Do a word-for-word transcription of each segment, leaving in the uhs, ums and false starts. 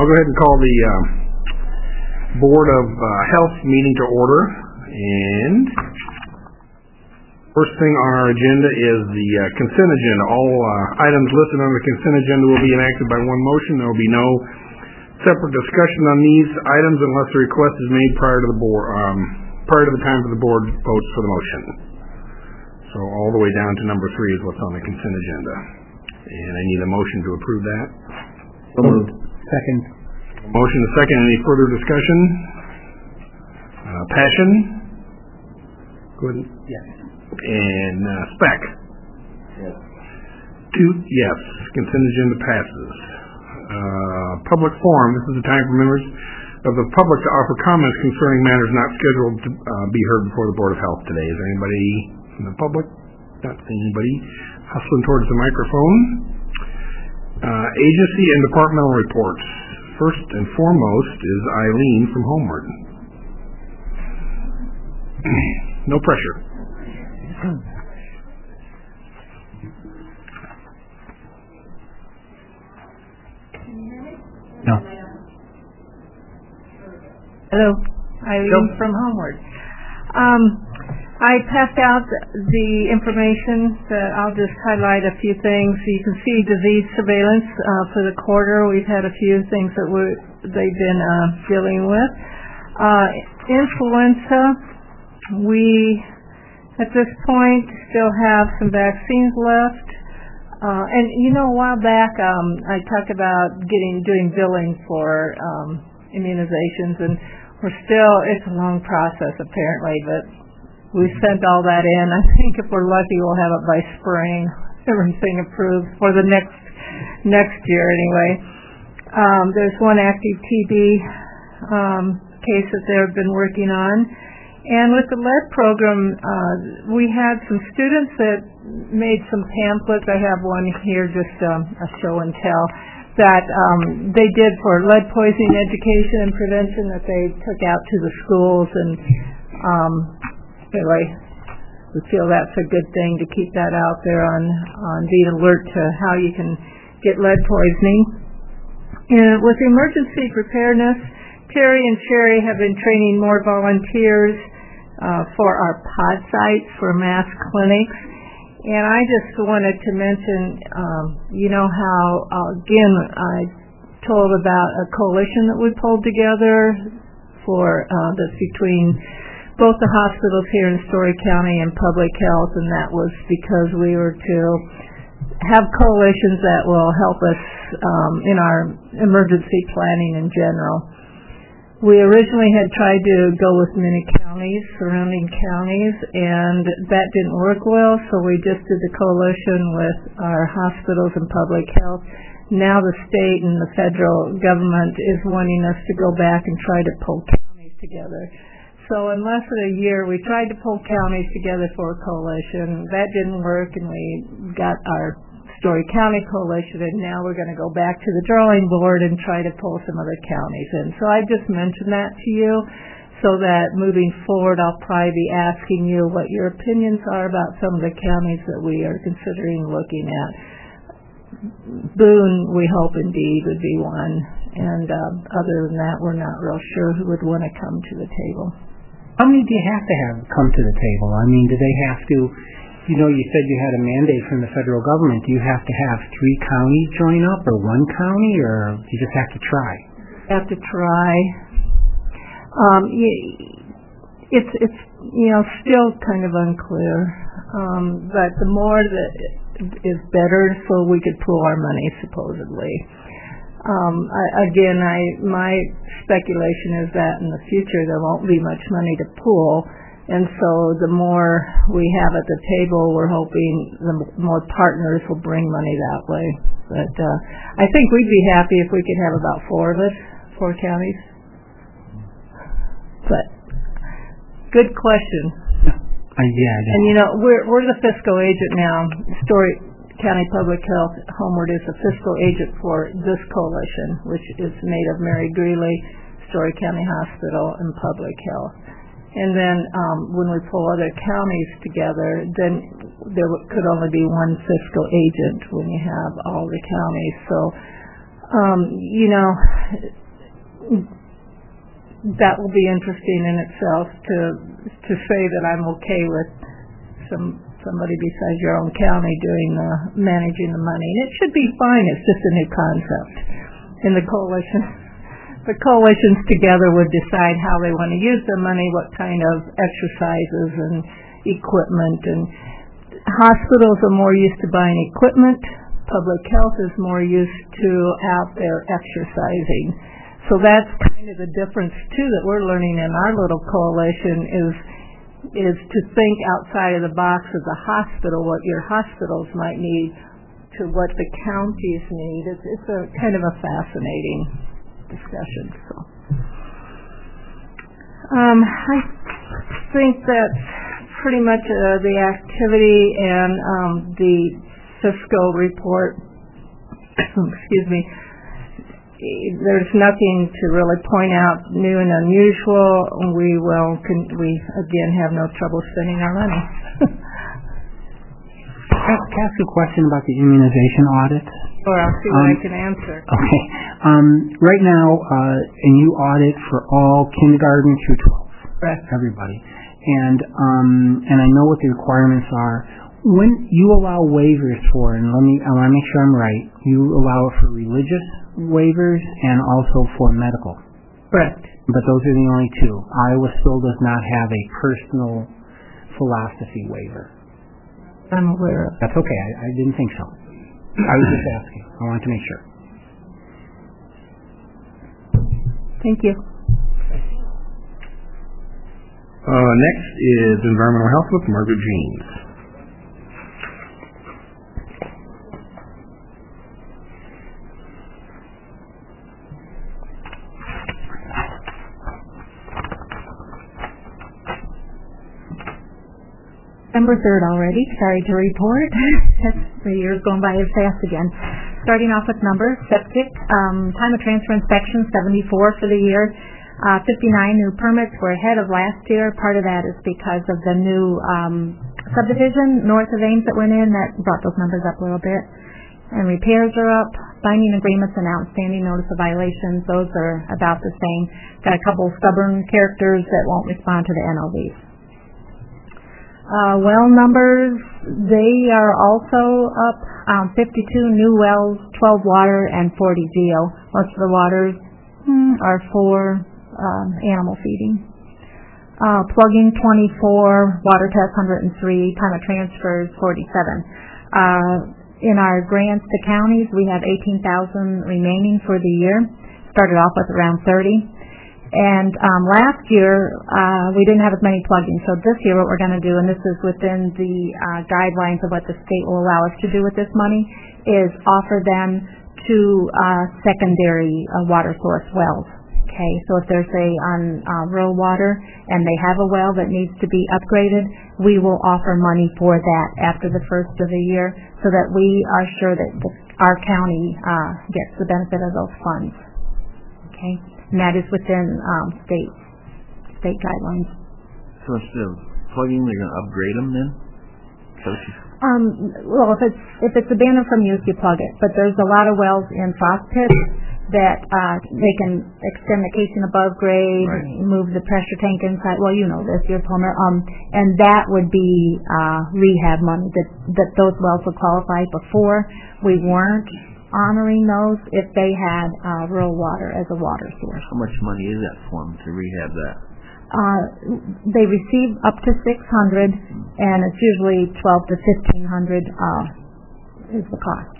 I'll go ahead and call the uh, Board of uh, Health meeting to order. And first thing on our agenda is the uh, consent agenda. All uh, items listed on the consent agenda will be enacted by one motion. There will be no separate discussion on these items unless the request is made prior to the board, um, prior to the time that the board votes for the motion. So all the way down to number three is what's on the consent agenda. And I need a motion to approve that. So moved. Second. Motion to second. Any further discussion? Uh, Passion? Good. Yes. And uh, Speck? Yes. Two, yes. Consent agenda passes. Uh, public forum. This is the time for members of the public to offer comments concerning matters not scheduled to uh, be heard before the Board of Health today. Is there anybody in the public? Not seeing anybody hustling towards the microphone. Uh, agency and departmental reports. First and foremost is Eileen from Homeward. No pressure. No. Hello, Eileen Yep. from Homeward. Um, I passed out the information that I'll just highlight a few things. You can see disease surveillance uh, for the quarter. We've had a few things that we're, they've been uh, dealing with. Uh, influenza, we at this point still have some vaccines left. Uh, and you know, a while back um, I talked about getting doing billing for um, immunizations, and we're still, it's a long process apparently, but we sent all that in. I think if we're lucky, we'll have it by spring. Everything approved for the next next year, anyway. Um, there's one active T B um, case that they've been working on, and with the lead program, uh, we had some students that made some pamphlets. I have one here, just um, a show and tell that um, they did for lead poisoning education and prevention that they took out to the schools and. Um, Anyway, we feel that's a good thing to keep that out there on, on being alert to how you can get lead poisoning. And with emergency preparedness, Terry and Sherry have been training more volunteers uh, for our pod sites for mass clinics. And I just wanted to mention, um, you know how, uh, again, I told about a coalition that we pulled together for uh, that's between both the hospitals here in Story County and Public Health, and that was because we were to have coalitions that will help us um, in our emergency planning in general. We originally had tried to go with many counties, surrounding counties, and that didn't work well, so we just did the coalition with our hospitals and Public Health. Now the state and the federal government is wanting us to go back and try to pull counties together. So in less than a year, we tried to pull counties together for a coalition. That didn't work, and we got our Story County coalition, and now we're going to go back to the drawing board and try to pull some other counties in. So I just mentioned that to you so that moving forward, I'll probably be asking you what your opinions are about some of the counties that we are considering looking at. Boone, we hope indeed, would be one. And uh, other than that, we're not real sure who would want to come to the table. How many do you have to have come to the table? I mean, do they have to, you know, you said you had a mandate from the federal government. Do you have to have three counties join up or one county, or you just have to try? Have to try. Um, it's, it's, you know, still kind of unclear. Um, but the more that is better, so we could pool our money, supposedly. Um, I, again, I, my speculation is that in the future there won't be much money to pool, and so the more we have at the table, we're hoping the more partners will bring money that way. But uh, I think we'd be happy if we could have about four of us, four counties. But good question. Uh, yeah, and you know, we're we're the fiscal agent now. Story County Public Health Homeward is the fiscal agent for this coalition, which is made of Mary Greeley, Story County Hospital, and Public Health. And then um, when we pull other counties together, then there could only be one fiscal agent when you have all the counties. So um, you know, that will be interesting in itself to to say that I'm okay with some somebody besides your own county doing the managing the money. And it should be fine. It's just a new concept. In the coalition, the coalitions together would decide how they want to use the money, what kind of exercises and equipment. And hospitals are more used to buying equipment. Public health is more used to out there exercising. So that's kind of the difference too that we're learning in our little coalition is is to think outside of the box of the hospital, what your hospitals might need to what the counties need. It's, it's a kind of a fascinating discussion. So, um, I think that's pretty much uh, the activity and um, the Cisco report. Excuse me. There's nothing to really point out new and unusual. We will, con- we again have no trouble spending our money. Can I ask you a question about the immunization audit? Or I'll see what um, I can answer. Okay. Um, right now, uh, and you audit for all kindergarten through twelve. Correct. Everybody. And um, and I know what the requirements are. When you allow waivers for, and let me, I want to make sure I'm right, you allow it for religious waivers and also for medical. Correct. But those are the only two. Iowa still does not have a personal philosophy waiver. I'm aware of. That's okay. I, I didn't think so. I was just asking. I wanted to make sure. Thank you. Uh, next is Environmental Health with Margaret Jeans. December third already. Sorry to report. The year's going by as fast again. Starting off with numbers, septic, um, time of transfer inspection, seventy-four for the year. Uh, fifty-nine new permits. We're ahead of last year. Part of that is because of the new um, subdivision north of Ames that went in. That brought those numbers up a little bit. And repairs are up. Binding agreements and outstanding notice of violations. Those are about the same. Got a couple stubborn characters that won't respond to the N O Vs. Uh, well numbers, they are also up, um, fifty-two new wells, twelve water, and forty geo. Most of the waters hmm, are for um, animal feeding. Uh, plugging twenty-four, water test one hundred three, time of transfers forty-seven. Uh, in our grants to counties, we have eighteen thousand remaining for the year. Started off with around thirty. And um, last year, uh, we didn't have as many plugins. So this year what we're going to do, and this is within the uh, guidelines of what the state will allow us to do with this money, is offer them to uh, secondary uh, water source wells. Okay, so if there's a on uh, rural water and they have a well that needs to be upgraded, we will offer money for that after the first of the year so that we are sure that the, our county uh, gets the benefit of those funds. Okay. And that is within um, state state guidelines. So instead of plugging, they're going to upgrade them then? So um, well, if it's if it's abandoned from use, you plug it. But there's a lot of wells in frost pits that uh, they can extend the casing above grade, right. move the pressure tank inside. Well, you know this, you're a plumber. Um, and that would be uh, rehab money that that those wells would qualify. Before we weren't honoring those if they had uh, rural water as a water source. How much money is that for them to rehab that? Uh, they receive up to six hundred, and it's usually twelve to fifteen hundred uh, is the cost.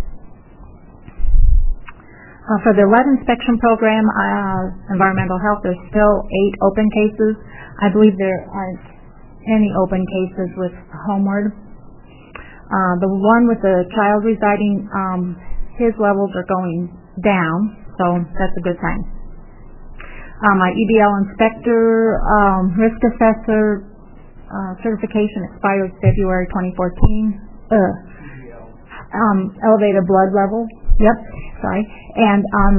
Uh, for the lead inspection program, uh, environmental health, there's still eight open cases. I believe there aren't any open cases with Homeward. Uh, the one with the child residing, um, his levels are going down, so that's a good sign. Um, my E B L inspector, um, risk assessor uh, certification expired February twenty fourteen. Uh, um, elevated blood level. Yep, sorry. And um,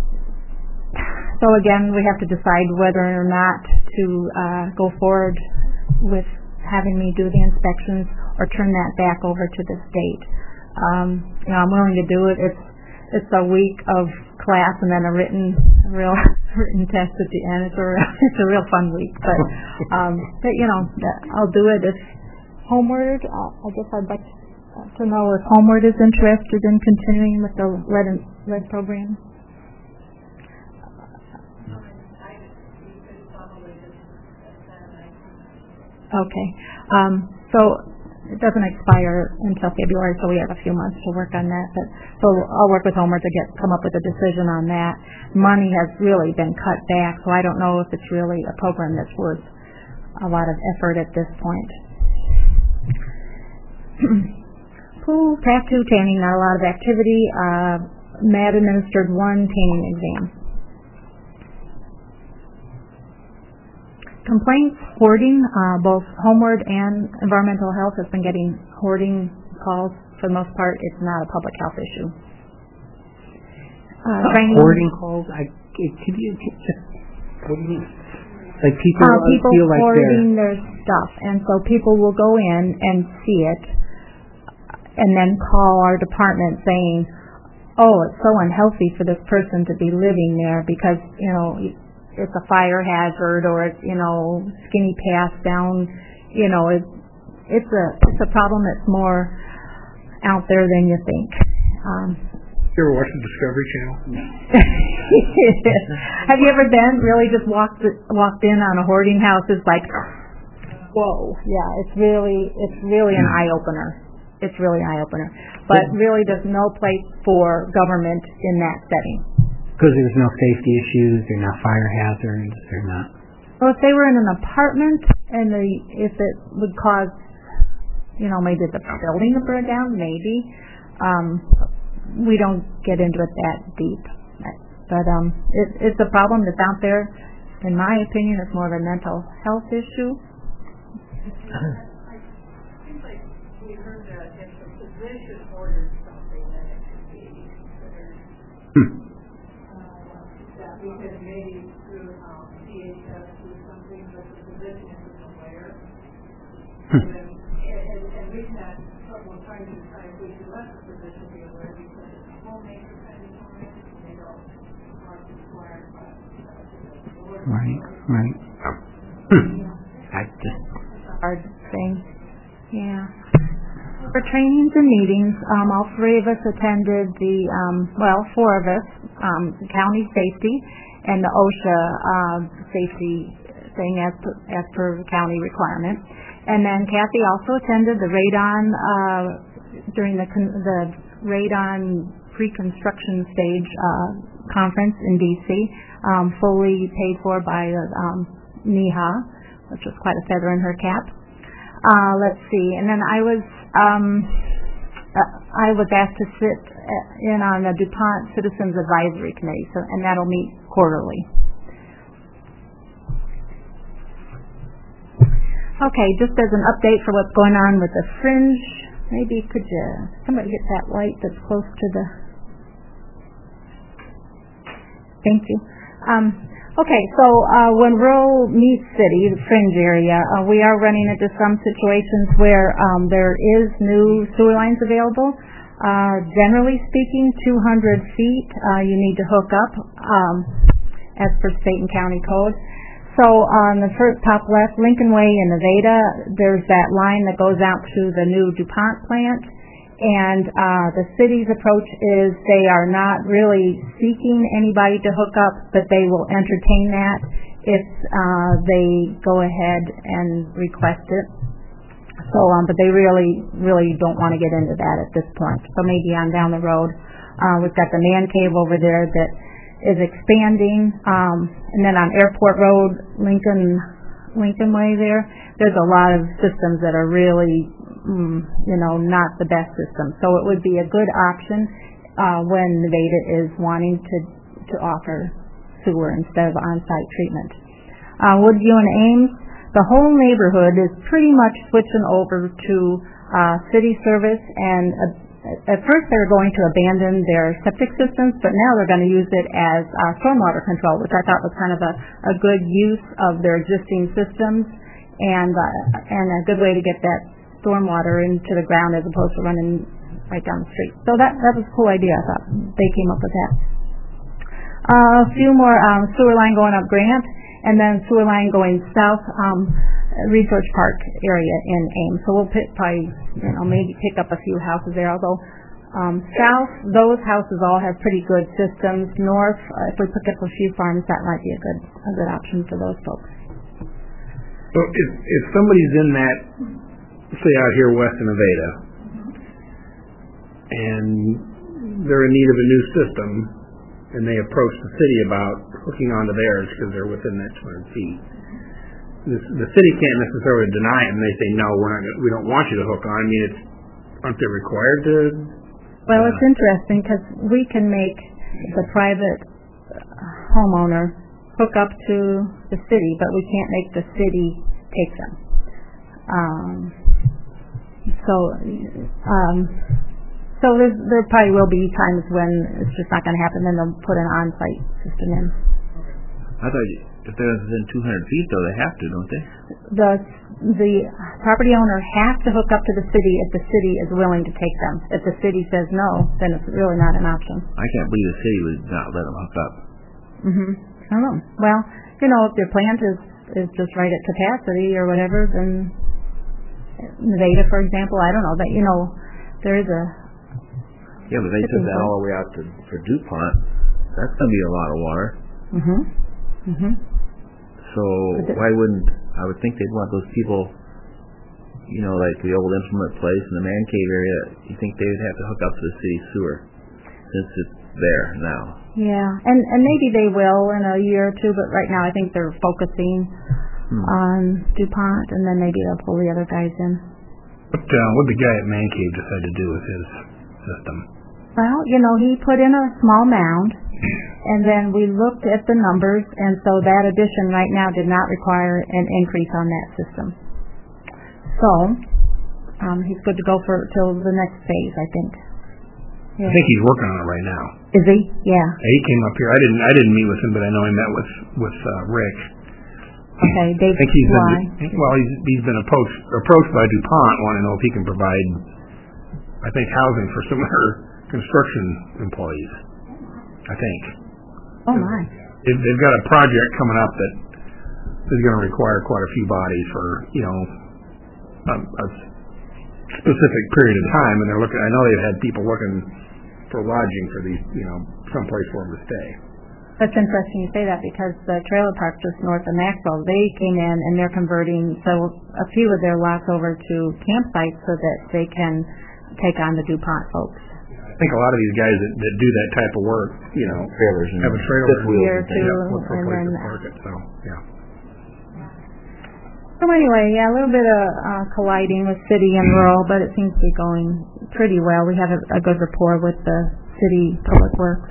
so again, we have to decide whether or not to uh, go forward with having me do the inspections or turn that back over to the state. Um, you know, I'm willing to do it. It's it's a week of class and then a written, a real written test at the end. It's a real, it's a real fun week. But, um, but you know, I'll do it if Homeward. Uh, I guess I'd like to know if Homeward is interested in continuing with the lead and lead program. Okay. Um, so it doesn't expire until February, so we have a few months to work on that. But so I'll work with Homer to get come up with a decision on that. Money has really been cut back, so I don't know if it's really a program that's worth a lot of effort at this point. Pool, tattoo, tanning, not a lot of activity. Uh, Matt administered one tanning exam. Complaints, hoarding, uh, both Homeward and Environmental Health has been getting hoarding calls. For the most part, it's not a public health issue. Uh, uh, hoarding calls? I, could you just, what do you mean? Like people, uh, people feel like hoarding their stuff, and so people will go in and see it, and then call our department saying, oh, it's so unhealthy for this person to be living there because, you know, it's a fire hazard, or it's, you know, skinny path down, you know, it's it's a it's a problem that's more out there than you think. Um, you ever watch the Discovery Channel? Have you ever been really just walked walked in on a hoarding house? It's like, whoa, yeah, it's really it's really an eye opener. It's really an eye opener, but really there's no place for government in that setting. Because there's no safety issues, they're not fire hazards, they're not... Well, if they were in an apartment and they, if it would cause, you know, maybe the building to burn down, maybe. Um, we don't get into it that deep. But um, it, it's a problem that's out there. In my opinion, it's more of a mental health issue. It seems like we heard that if the physician orders something, then it could be considered... Hmm. Because maybe through um, C H S or something, but the physician isn't aware. and, then, and, and we've had trouble trying to decide if we should let the physician be aware because it's a homemaker kind of time, and they don't aren't required by the order. Right, right. I just... It's a hard thing. Yeah. For trainings and meetings, um, all three of us attended the, um, well, four of us, um, the county safety and the OSHA uh, safety thing as per, as per county requirement. And then Kathy also attended the radon uh, during the con- the radon pre-construction stage uh, conference in D C, um, fully paid for by um, N E H A, which was quite a feather in her cap. Uh, let's see, and then I was um, uh, I was asked to sit in on the DuPont Citizens Advisory Committee, so and that'll meet quarterly. Okay, just as an update for what's going on with the fringe, maybe could you somebody get that light that's close to the? Thank you. Um, Okay, so uh, when rural meets city, the fringe area, uh, we are running into some situations where um, there is new sewer lines available. Uh, generally speaking, two hundred feet uh, you need to hook up um, as per state and county code. So on the first top left, Lincoln Way in Nevada, there's that line that goes out to the new DuPont plant. And uh, the city's approach is they are not really seeking anybody to hook up, but they will entertain that if uh, they go ahead and request it. So, um, but they really, really don't want to get into that at this point. So maybe on down the road, uh, we've got the man cave over there that is expanding, um, and then on Airport Road, Lincoln, Lincoln Way there, there's a lot of systems that are really Mm, you know, not the best system. So it would be a good option uh, when Nevada is wanting to to offer sewer instead of on-site treatment. Uh, Woodview and Ames, the whole neighborhood is pretty much switching over to uh, city service, and uh, at first they were going to abandon their septic systems, but now they're going to use it as uh, stormwater control, which I thought was kind of a, a good use of their existing systems and uh, and a good way to get that stormwater into the ground as opposed to running right down the street. So that that was a cool idea. I thought they came up with that. Uh, a few more um, sewer line going up Grant, and then sewer line going south, um, Research Park area in Ames. So we'll pick, probably, you know, maybe pick up a few houses there. Although um, south, those houses all have pretty good systems. North, uh, if we pick up a few farms, that might be a good a good option for those folks. So if if somebody's in that, say out here west of Nevada, and they're in need of a new system, and they approach the city about hooking onto theirs because they're within that two hundred feet. The, the city can't necessarily deny it, and they say, no, we're not. Gonna, we don't want you to hook on. I mean, it's aren't they required to? Well, uh, it's interesting because we can make the private homeowner hook up to the city, but we can't make the city take them. Um, so, um, so there's, there probably will be times when it's just not going to happen. Then they'll put an on-site system in. I thought you, if they're within two hundred feet, though, they have to, don't they? The the property owner has to hook up to the city if the city is willing to take them. If the city says no, then it's really not an option. I can't believe the city would not let them hook up. Mm-hmm. I don't know. Well, you know, if their plant is is just right at capacity or whatever, then Nevada, for example, I don't know. That you know, there is a Yeah, but they took that all the way out to for DuPont. That's going to be a lot of water. Mhm. Mhm. So why wouldn't I would think they'd want those people, you know, like the old implement place in the man cave area. You think they would have to hook up to the city sewer since it's there now? Yeah, and and maybe they will in a year or two, but right now I think they're focusing hmm. on DuPont, and then maybe they'll pull the other guys in. What uh, what the guy at Man Cave decide to do with his system? Well, you know, he put in a small mound, and then we looked at the numbers, and so that addition right now did not require an increase on that system. So um, he's good to go for till the next phase, I think. Yeah. I think he's working on it right now. Is he? Yeah. Yeah, he came up here. I didn't. I didn't meet with him, but I know he met with with uh, Rick. Okay, Dave. I think he's why? been. Well, he's he's been approached approached by DuPont, wanting to know if he can provide, I think, housing for some of their construction employees. I think. Oh my. They've, they've got a project coming up that is going to require quite a few bodies for you know a, a specific period of time, and they're looking. I know they've had people looking for lodging for these, you know, someplace for them to stay. That's interesting you say that because the trailer park just north of Maxwell, they came in and they're converting so a few of their lots over to campsites so that they can take on the DuPont folks. I think a lot of these guys that, that do that type of work, you know, trailers and have a trailer fifth wheels here and too, yeah, look for a and place then to park it. So yeah. So anyway, yeah, a little bit of uh, colliding with city and rural, but it seems to be going pretty well. We have a, a good rapport with the city public works.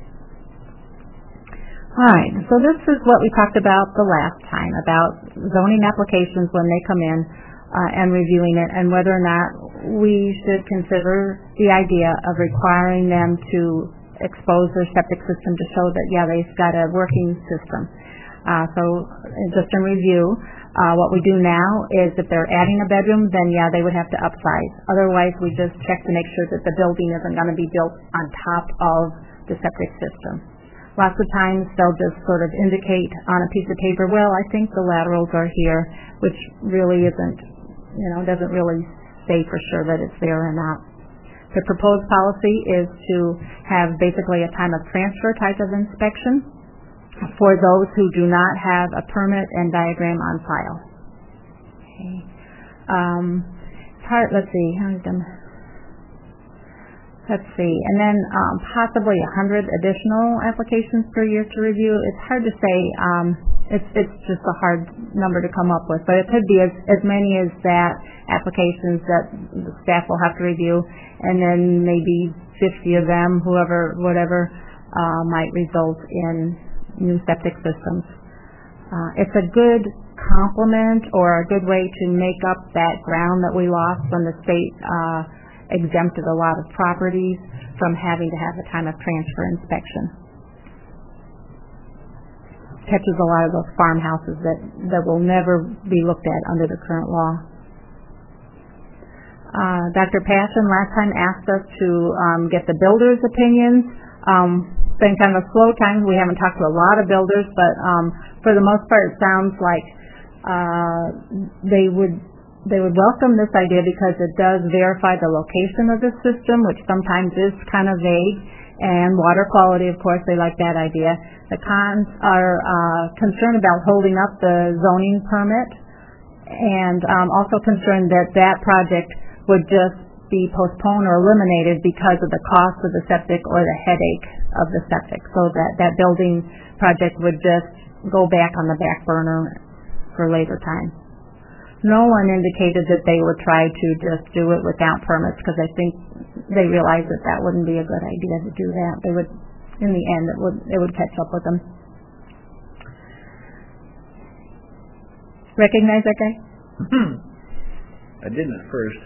All right, so this is what we talked about the last time, about zoning applications when they come in uh, and reviewing it, and whether or not we should consider the idea of requiring them to expose their septic system to show that, yeah, they've got a working system. Uh, so just in review, uh, what we do now is if they're adding a bedroom, then yeah, they would have to upsize. Otherwise, we just check to make sure that the building isn't going to be built on top of the septic system. Lots of times they'll just sort of indicate on a piece of paper, well, I think the laterals are here, which really isn't, you know, doesn't really say for sure that it's there or not. The proposed policy is to have basically a time of transfer type of inspection for those who do not have a permit and diagram on file. Okay. Um, part, let's see, how many done? Let's see, and then um, possibly a hundred additional applications per year to review. It's hard to say. Um, it's it's just a hard number to come up with, but it could be as as many as that applications that the staff will have to review, and then maybe fifty of them, whoever, whatever, uh, might result in new septic systems. Uh, it's a good complement or a good way to make up that ground that we lost when the state uh, exempted a lot of properties from having to have a time of transfer inspection. Catches a lot of those farmhouses that, that will never be looked at under the current law. Uh, Doctor Passion last time asked us to um, get the builders' opinions. Um, it's been kind of a slow time. We haven't talked to a lot of builders, but um, for the most part, it sounds like uh, they would they would welcome this idea because it does verify the location of the system, which sometimes is kind of vague, and water quality, of course, they like that idea. The cons are uh, concerned about holding up the zoning permit, and um, also concerned that that project would just be postponed or eliminated because of the cost of the septic or the headache of the septic, so that that building project would just go back on the back burner for later time. No one indicated that they would try to just do it without permits, because I think they realized that that wouldn't be a good idea to do that. They would, in the end, it would it would catch up with them. Recognize that guy? I didn't at first.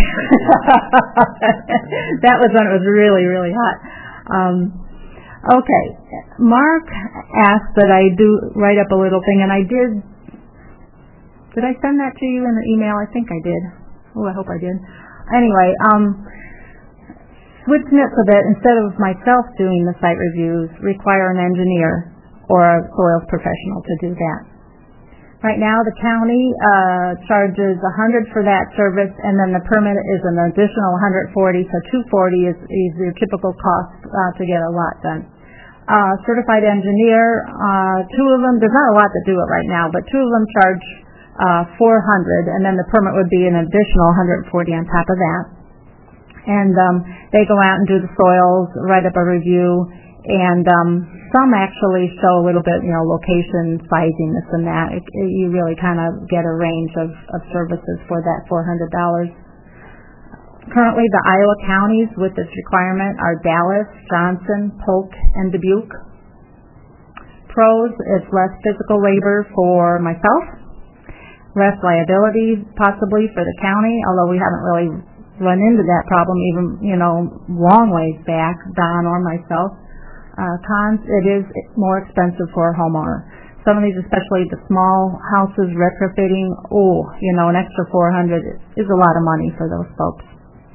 That was when it was really, really hot. Um, okay. Mark asked that I do write up a little thing, and I did. Did I send that to you in the email? I think I did. Oh, I hope I did. Anyway, um, switching it so that instead of myself doing the site reviews, require an engineer or a soils professional to do that. Right now, the county uh, charges one hundred dollars for that service, and then the permit is an additional one hundred forty dollars, so two hundred forty dollars is, is your typical cost uh, to get a lot done. Uh, certified engineer, uh, two of them, there's not a lot that do it right now, but two of them charge uh, four hundred dollars, and then the permit would be an additional one hundred forty dollars on top of that. And um, they go out and do the soils, write up a review, and um, some actually show a little bit, you know, location, sizing, this and that. It, it, you really kind of get a range of, of services for that four hundred dollars. Currently, the Iowa counties with this requirement are Dallas, Johnson, Polk, and Dubuque. Pros, it's less physical labor for myself, less liability possibly for the county, although we haven't really run into that problem even, you know, long ways back, Don or myself. Uh, cons, it is more expensive for a homeowner. Some of these, especially the small houses retrofitting, oh, you know, an extra four hundred dollars is a lot of money for those folks.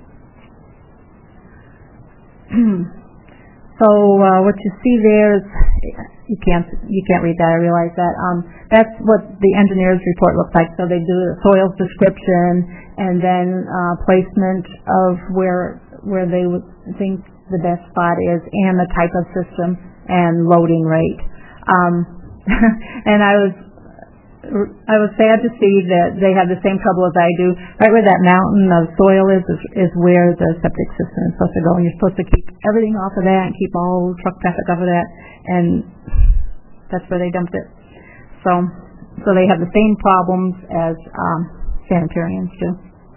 So uh, what you see there is, you can't you can't read that, I realize that. Um, that's what the engineer's report looks like. So they do a soils description and then uh, placement of where where they would think the best spot is, and the type of system and loading rate. Um, and I was I was sad to see that they have the same trouble as I do. Right where that mountain of soil is, is, is where the septic system is supposed to go, and you're supposed to keep everything off of that and keep all truck traffic off of that, and that's where they dumped it. So, so they have the same problems as um, sanitarians do.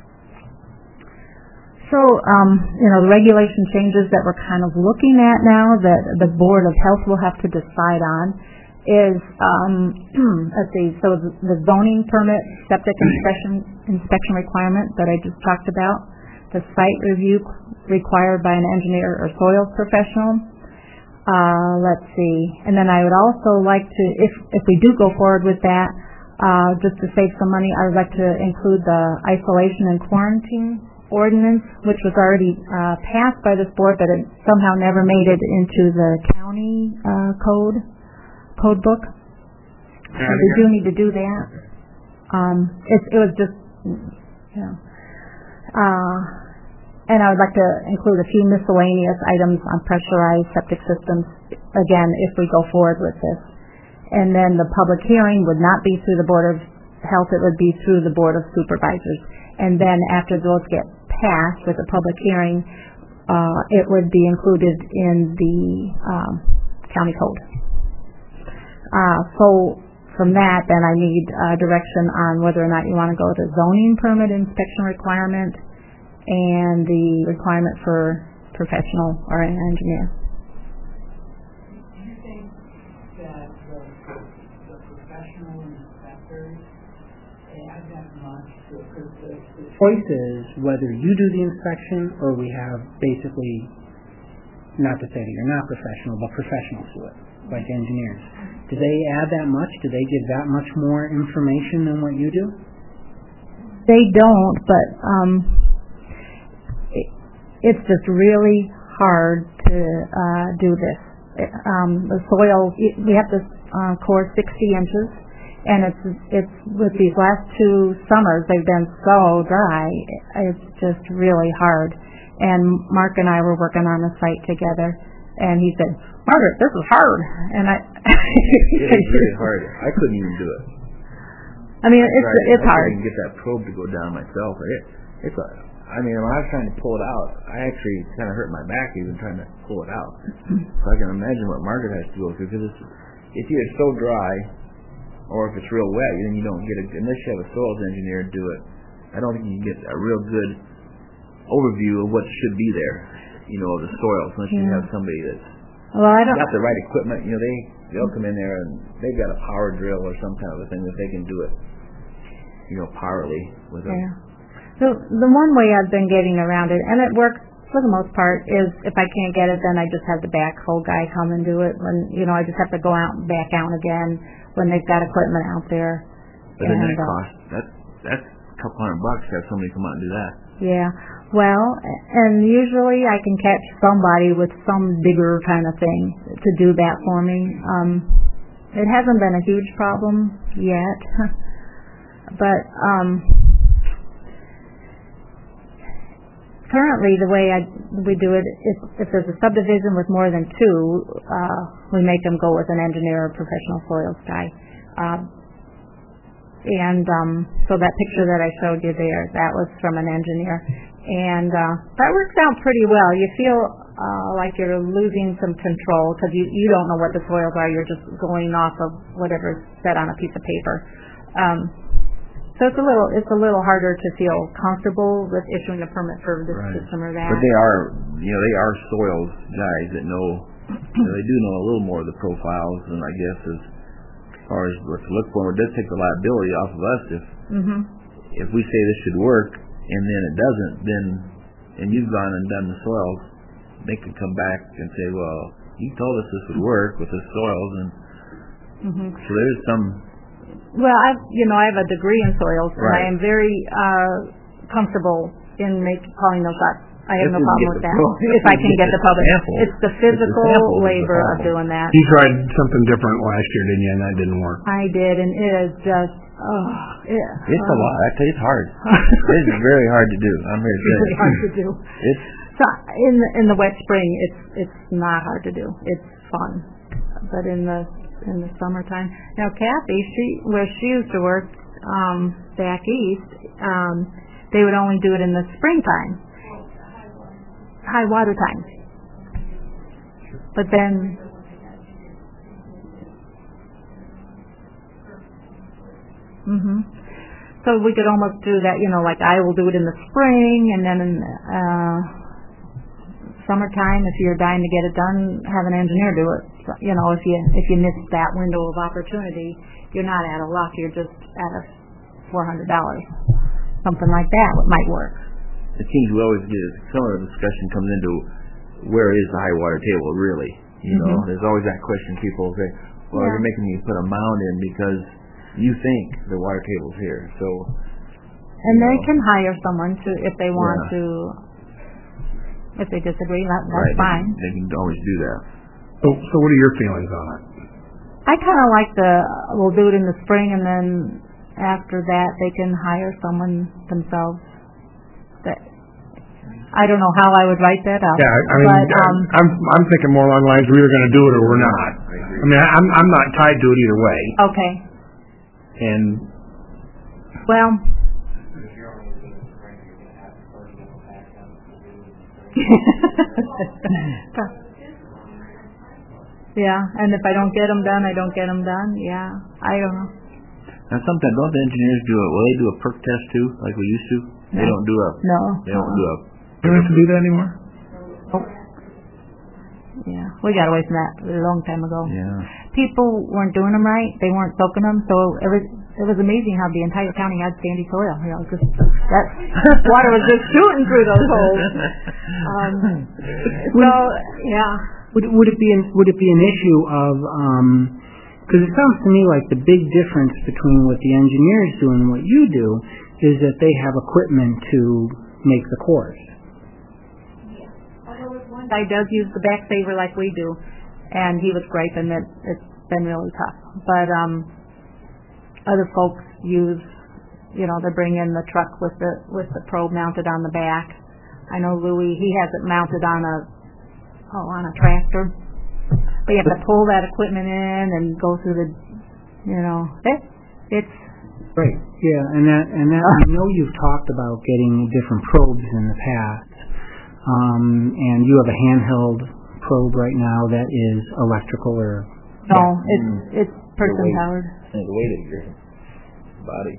So, um, you know, the regulation changes that we're kind of looking at now that the Board of Health will have to decide on is, um, let's see, so the zoning permit, septic inspection, inspection requirement that I just talked about, the site review required by an engineer or soils professional. Uh, let's see, and then I would also like to, if, if we do go forward with that, uh, just to save some money, I would like to include the isolation and quarantine ordinance, which was already uh, passed by this board, but it somehow never made it into the county uh, code code book. So we do need to do that. Um, it, it was just, you know, uh, and I would like to include a few miscellaneous items on pressurized septic systems, again, if we go forward with this. And then the public hearing would not be through the Board of Health, it would be through the Board of Supervisors. And then after those get passed with a public hearing, uh, it would be included in the um, county code. Uh, so from that, then I need uh, direction on whether or not you want to go to zoning permit inspection requirement and the requirement for professional or an engineer. Do you think that the, the professional inspectors add that much to it? Because the, the choice is whether you do the inspection or we have basically, not to say that you're not professional, but professionals do it, like engineers. Do they add that much? Do they give that much more information than what you do? They don't, but um, it's just really hard to uh, do this. Um, the soil, we have to uh, core sixty inches, and it's it's with these last two summers they've been so dry. It's just really hard. And Mark and I were working on a site together, and he said, "Margaret, this is hard." And I, it is really hard. I couldn't even do it. I mean, it's right. it's I hard. couldn't even get that probe to go down myself. It, it's a, I mean, when I was trying to pull it out, I actually kind of hurt my back even trying to pull it out. So I can imagine what Margaret has to go through, because it's, it's either so dry, or if it's real wet, then you don't get a, unless you have a soils engineer do it, I don't think you can get a real good overview of what should be there, you know, of the soils, unless you Yeah. have somebody that's Well, I don't. got the right equipment. You know, they, they'll come in there and they've got a power drill or some kind of a thing that they can do it, you know, powerly with a Yeah. So the one way I've been getting around it, and it works for the most part, is if I can't get it, then I just have the backhoe guy come and do it. When you know, I just have to go out and back out again when they've got equipment out there. But then And, that uh, cost, that, that's a couple hundred bucks to have somebody come out and do that. Yeah. Well, and usually I can catch somebody with some bigger kind of thing to do that for me. Um, it hasn't been a huge problem yet, but um, currently the way I, we do it, if, if there's a subdivision with more than two, uh, we make them go with an engineer or professional soils guy. Uh, and um, so that picture that I showed you there, that was from an engineer. And uh, that works out pretty well. You feel uh, like you're losing some control because you, you don't know what the soils are. You're just going off of whatever's set on a piece of paper. Um, so it's a little it's a little harder to feel comfortable with issuing a permit for this Right. system or that. But they are, you know, they are soils guys that know, you know, they do know a little more of the profiles, and I guess as far as what to look for, it does take the liability off of us if Mm-hmm. if we say this should work and then it doesn't, then and you've gone and done the soils, they could come back and say, well, you told us this would work with the soils, and Mm-hmm. so there's some. Well, I you know I have a degree in soils, and I Right. am very uh, comfortable in make, calling those up. I have If no we problem get with the that. pro- If I can get the public, sample. it's the It's the physical sample that's the labor of problem. doing that. You tried something different last year, didn't you, and that didn't work. I did, and it is just oh, it, It's a oh, lot. I tell you, it's hard. It's very hard to do. I'm here to It's tell really you. hard to do. It's So in the, in the wet spring, it's it's not hard to do. It's fun, but in the in the summertime. Now, Kathy, she where she used to work um, back east, um, they would only do it in the springtime, high water time. But then, mhm. So we could almost do that, you know, like I will do it in the spring, and then in uh, summertime, if you're dying to get it done, have an engineer do it. So, you know, if you if you miss that window of opportunity, you're not out of luck. You're just out of four hundred dollars. Something like that might work. it seems we always get some of the discussion comes into where is the high water table really? You know, Mhm. there's always that question. People say, "Well, Yeah. you're making me put a mound in because you think the water table's here." So, And you they know, can hire someone to if they want Yeah. to. If they disagree, that, that's right, fine. They can, they can always do that. So, so what are your feelings on it? I kind of like the we'll do it in the spring, and then after that they can hire someone themselves. That I don't know how I would write that up. Yeah, I I mean, but, um, I'm I'm thinking more along the lines we're either going to do it or we're not. I mean, I'm I'm not tied to it either way. okay. And Well, yeah, and if I don't get them done, I don't get them done. Yeah, I don't know. Now, sometimes don't the engineers do it? Well, they do a perk test too, like we used to. They No. don't do a. No. They don't do a. you don't have to do that anymore. Yeah, we got away from that a long time ago. Yeah. People weren't doing them right. They weren't soaking them, so it was it was amazing how the entire county had sandy soil. You know, just that water was just shooting through those holes. Um, so yeah, Would would it be an, would it be an issue of because it sounds to me like the big difference between what the engineers do and what you do is that they have equipment to make the cores. guy does use the back saver like we do, and he was griping that it's been really tough. But um, other folks use, you know, they bring in the truck with the with the probe mounted on the back. I know Louis, he has it mounted on a oh on a tractor. But you have to pull that equipment in and go through the, you know, it, it's right. Yeah, and that and that I know you've talked about getting different probes in the past, um, and you have a handheld probe right now that is electrical or no, yeah. it's it's person powered. The weight of your body.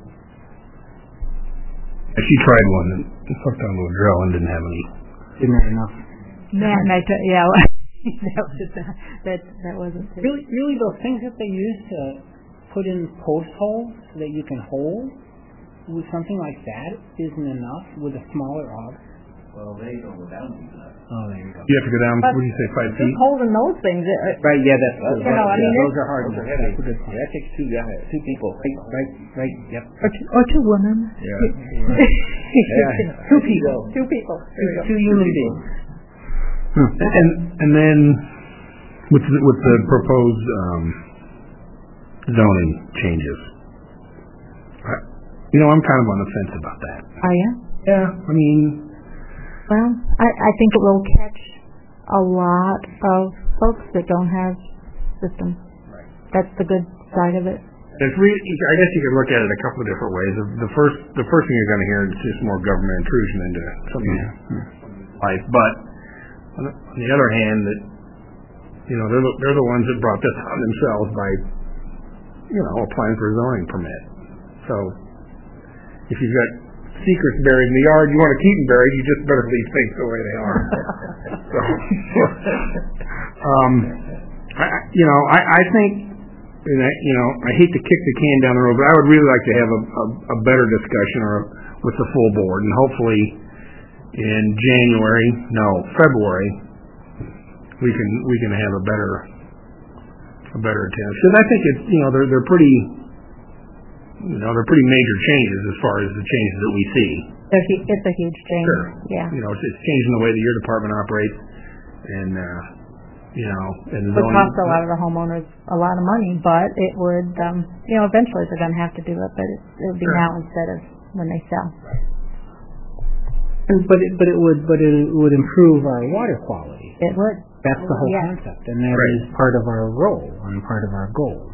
She tried one and hooked on a drill and didn't have any. Didn't have enough. Yeah, and I t- yeah. that was uh, that that wasn't too. Really, really, those things that they use to put in post holes so that you can hold with something like that isn't enough with a smaller auger. Well, they don't go down deep enough. Oh, there you go. You have to go down. What do you say, five feet? Just holding those things. Uh, right. Yeah, that's you know. I mean, yeah, those are hard. Those are enough. heavy. That's a good point. Yeah, that takes two guys, two people. Right. Right. Right. Yep. or two, or two women. Yeah. yeah. two people. Two people. Two, two human beings. Hmm. And and then with the, with the proposed um, zoning changes, I, you know, I'm kind of on the fence about that. Are you? Yeah, I mean, well, I, I think it will catch a lot of folks that don't have systems. Right. That's the good side of it. it's re- I guess you could look at it a couple of different ways. The, the first the first thing you're going to hear is just more government intrusion into somebody's Yeah. life, but on the, on the other hand, that you know they're the, they're the ones that brought this on themselves by you know applying for a zoning permit. So if you've got secrets buried in the yard, you want to keep them buried, you just better leave things the way they are. so, um, I, you know, I, I think, and I, you know, I hate to kick the can down the road, but I would really like to have a, a, a better discussion or a, with the full board, and hopefully in January, no, February, we can we can have a better a better attempt. Because I think it's you know they're they're pretty you know they're pretty major changes as far as the changes that we see. It's a, it's a huge change. Sure. Yeah. You know, it's, it's changing the way that your department operates, and uh, you know, and It would cost a lot of the homeowners a lot of money, but it would, um, you know, eventually they're going to have to do it, but it, it would be Sure. now instead of when they sell. And, but it, but it would but it would improve our water quality. It would. That's the whole Yeah. concept, and that Right. is part of our role and part of our goal.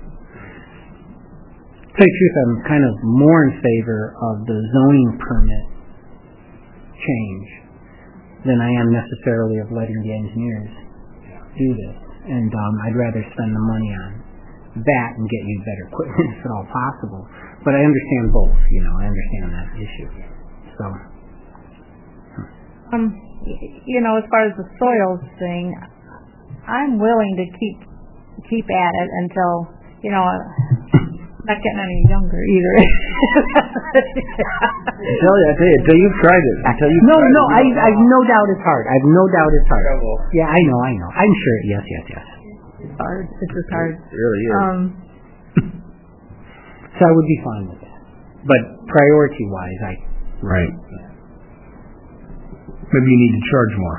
To tell you the truth, I'm kind of more in favor of the zoning permit change than I am necessarily of letting the engineers do this. And um, I'd rather spend the money on that and get you better equipment if at all possible. But I understand both, you know, I understand that issue. So, Um, y- you know, as far as the soils thing, I'm willing to keep keep at it until, you know, I'm not getting any younger either. Tell you, I tell you, until you've tried it, until you've no, tried no, it, I, I've no doubt it's hard. I've no doubt it's hard. Trouble. Yeah, I know, I know. I'm sure. Yes, yes, yes. It's hard. It's just hard. It really is. Um, So I would be fine with that. But priority-wise, I right. Maybe you need to charge more.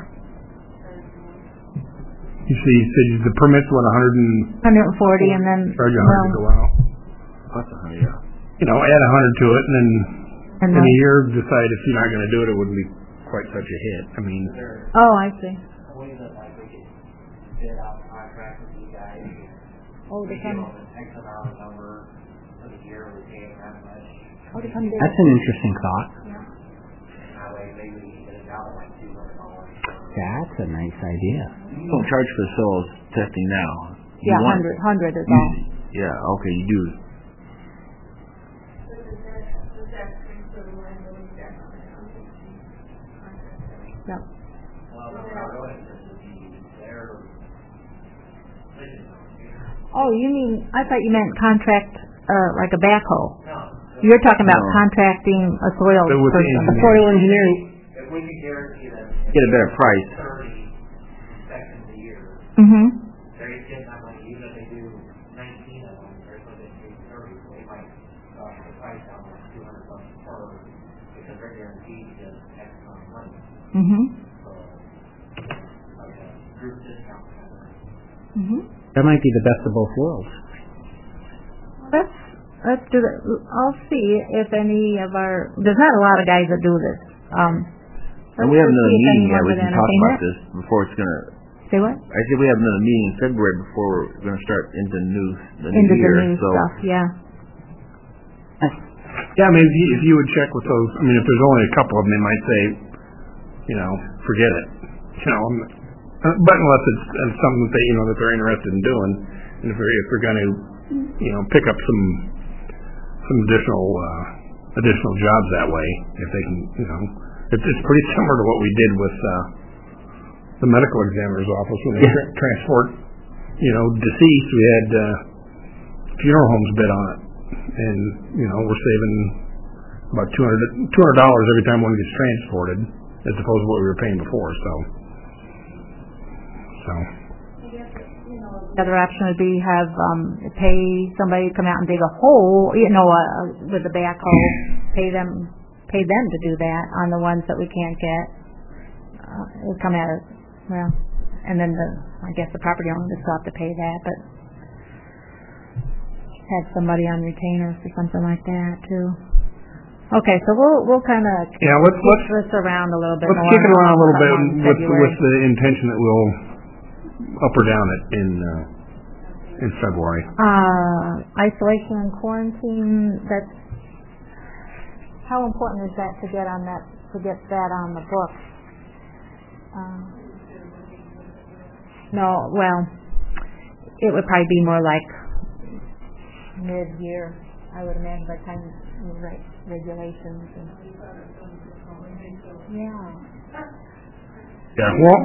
You see, you said the permit's what a hundred and one hundred forty, and then charge a hundred to go out. That's a hundred, yeah. You know, add a hundred to it, and then and in then, a year decide if you're not going to do it, it wouldn't be quite such a hit. I mean, oh, I see. way that like we could bid out the contract with you guys. Oh, We they give come. them an X amount of number for the year, we pay them that much. Oh, they come. that's an interesting thought. And that way maybe we can get it down to like two hundred dollars. That's a nice idea. You don't charge for soil testing now. You Yeah, want- hundred, hundred is all. Yeah, okay, you do. No. Well, we're not really, because it'd be their decision. Oh, you mean? I thought you meant contract, uh, like a backhoe. No. You're talking about No. contracting a soil But with the person. engineer. Soil engineering. If we could guarantee them Get a better price. thirty inspections a year, Mm-hmm. they're getting that money, even if they do nineteen of them, they're still getting paid thirty, so they might drop the price down like two hundred bucks per, because they're guaranteed to get X amount of money. Mm-hmm. So, like a group discount program. Mm-hmm. That might be the best of both worlds. Let's let's do that. I'll see if any of our. There's not a lot of guys that do this. Um, And we have let's another see if meeting anyone yet. We would can talk entertain about it. this before it's going to. Say what? I said we have another meeting in February before we're going to start into new the new Into year. the new so stuff, yeah. Yeah, I mean, if you, if you would check with those, I mean, if there's only a couple of them, they might say, you know, forget it. You know, I'm, uh, but unless it's, it's something that they, you know, that they're interested in doing, and if they're, if they're going to, you know, pick up some some additional uh, additional jobs that way, if they can, you know, it's, it's pretty similar to what we did with uh, the medical examiner's office when they tra- transport, you know, deceased. We had uh, funeral homes bid on it. And, you know, we're saving about two hundred dollars every time one gets transported, as opposed to what we were paying before, so. So. The other option would be have um, pay somebody to come out and dig a hole, you know, uh, with the backhoe. Pay them, pay them to do that on the ones that we can't get. Uh, it would come out of, well, and then the, I guess the property owner would still have to pay that, but have somebody on retainer for something like that too. Okay, so we'll we'll kind of yeah, let's let's this around a little bit let's more. kick it around a little bit in with February. with the intention that we'll up or down it in uh, in February. Uh, isolation and quarantine. That's how important is that to get on that to get that on the book? Uh, no, well, it would probably be more like mid-year, I would imagine, by the time you write regulations. And yeah. Yeah. Well,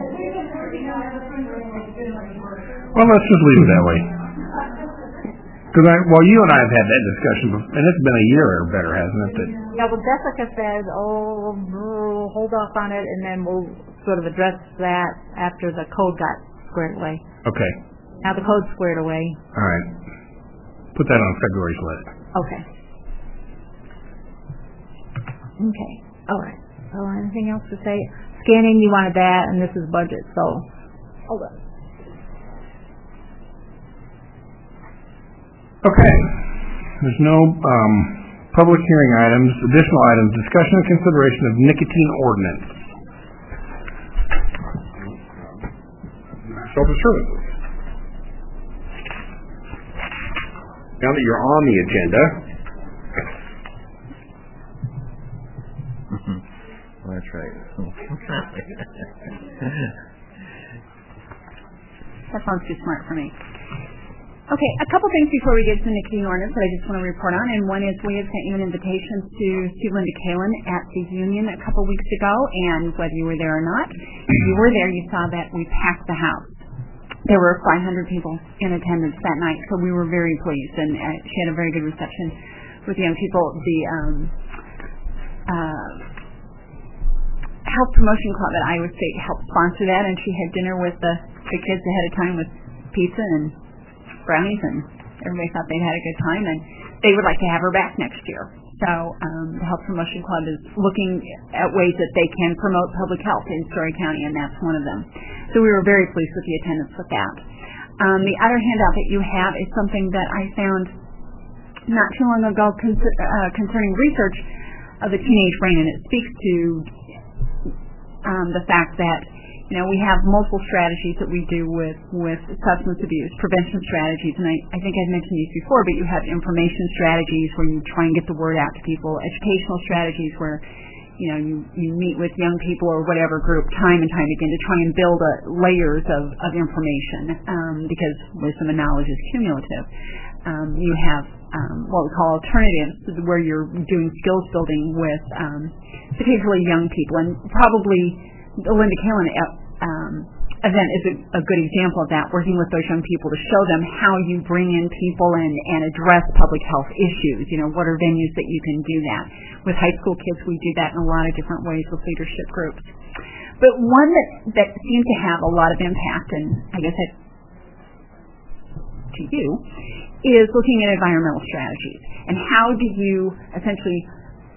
well, let's just leave it that way. Because I, well, you and I have had that discussion, before, and it's been a year or better, hasn't it? That Yeah. Well, Jessica says, "Oh, brr, hold off on it, and then we'll sort of address that after the code got squared away." okay. Now the code's squared away. All right. Put that on February's list. Okay. Okay. All right. Oh, anything else to say? Scanning, you wanted that, and this is budget, so hold on. Okay. There's no um, public hearing items, additional items, discussion and consideration of nicotine ordinance. Shelter services. Now that you're on the agenda, Well, that's right. That sounds too smart for me. Okay, a couple things before we get to the nicotine ordinance that I just want to report on, and one is we have sent you an invitation to see Linda Kalin at the Union a couple weeks ago, and whether you were there or not, if you were there, you saw that we packed the house. There were five hundred people in attendance that night, so we were very pleased, and uh, she had a very good reception with young people. The um, uh, Health Promotion Club at Iowa State helped sponsor that, and she had dinner with the, the kids ahead of time with pizza and brownies, and everybody thought they'd had a good time, and they would like to have her back next year. So um, the Health Promotion Club is looking at ways that they can promote public health in Story County, and that's one of them. So we were very pleased with the attendance with that. Um, the other handout that you have is something that I found not too long ago con- uh, concerning research of the teenage brain, and it speaks to um, the fact that you know we have multiple strategies that we do with, with substance abuse, prevention strategies, and I, I think I've mentioned these before, but you have information strategies where you try and get the word out to people, educational strategies where you know, you, you meet with young people or whatever group time and time again to try and build a, layers of, of information um, because wisdom and knowledge is cumulative. Um, you have um, what we call alternatives where you're doing skills building with um, particularly young people, and probably the Linda Kalin um, event is a, a good example of that, working with those young people to show them how you bring in people and, and address public health issues. You know, what are venues that you can do that. With high school kids, we do that in a lot of different ways with leadership groups. But one that, that seemed to have a lot of impact, and I guess it, to you, is looking at environmental strategies. And how do you essentially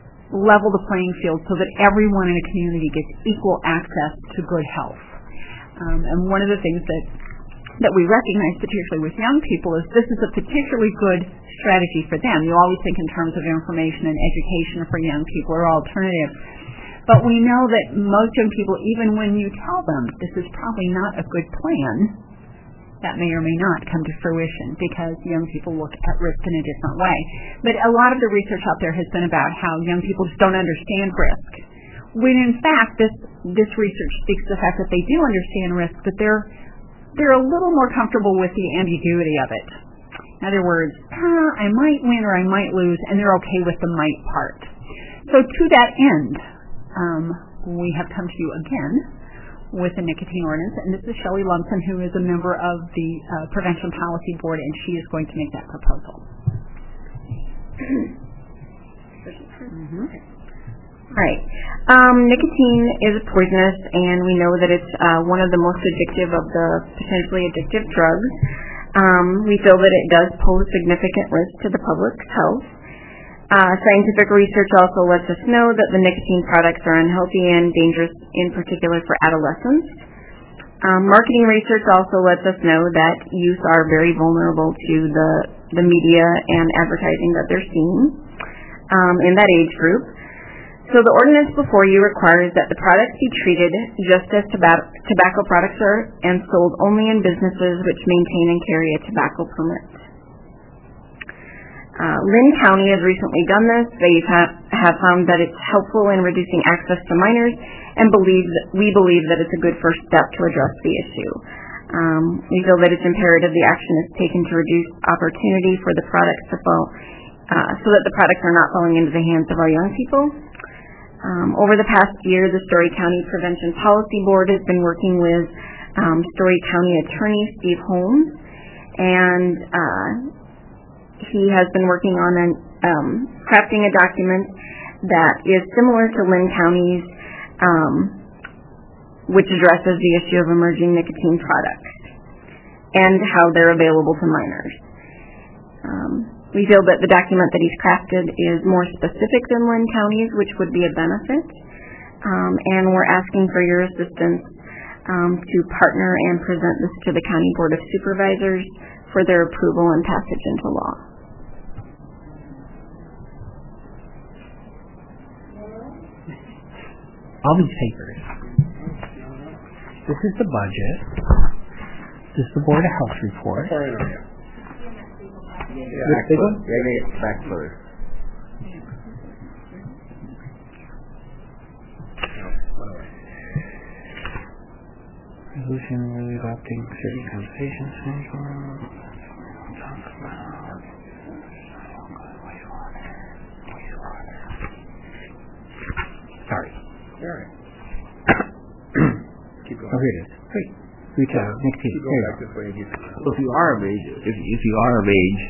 level the playing field so that everyone in a community gets equal access to good health? Um, and one of the things that that we recognize, particularly with young people, is this is a particularly good strategy for them. You always think in terms of information and education for young people or alternatives. But we know that most young people, even when you tell them this is probably not a good plan, that may or may not come to fruition because young people look at risk in a different way. But a lot of the research out there has been about how young people just don't understand risk. When in fact, this this research speaks to the fact that they do understand risk, but they're they're a little more comfortable with the ambiguity of it. In other words, ah, I might win or I might lose, and they're okay with the might part. So to that end, um, we have come to you again with the nicotine ordinance, and this is Shelley Lumpson, who is a member of the uh, Prevention Policy Board, and she is going to make that proposal. Mm-hmm. All right. Um, nicotine is poisonous, and we know that it's uh, one of the most addictive of the potentially addictive drugs. Um, we feel that it does pose significant risk to the public's health. Uh, scientific research also lets us know that the nicotine products are unhealthy and dangerous, in particular for adolescents. Um, marketing research also lets us know that youth are very vulnerable to the, the media and advertising that they're seeing um, in that age group. So the ordinance before you requires that the products be treated just as tobac- tobacco products are and sold only in businesses which maintain and carry a tobacco permit. Uh, Lynn County has recently done this. They ha- have found that it's helpful in reducing access to minors, and believe that, we believe that it's a good first step to address the issue. Um, we feel that it's imperative the action is taken to reduce opportunity for the products to fall, uh, so that the products are not falling into the hands of our young people. Um, over the past year, the Story County Prevention Policy Board has been working with um, Story County Attorney Steve Holmes, and uh, he has been working on an, um, crafting a document that is similar to Lynn County's, um, which addresses the issue of emerging nicotine products and how they're available to minors. Um, We feel that the document that he's crafted is more specific than Lynn County's, which would be a benefit. Um, and we're asking for your assistance um, to partner and present this to the County Board of Supervisors for their approval and passage into law. All these papers. This is the budget. This is the Board of Health report. Yeah, back further. Yeah, yeah, back further. Resolution really adopting certain compensation schedule. Sorry. Sorry. Keep going. Oh, here it is. Wait. Retail, nicotine. Keep going back this way. You So if you are of age, if if you are of age,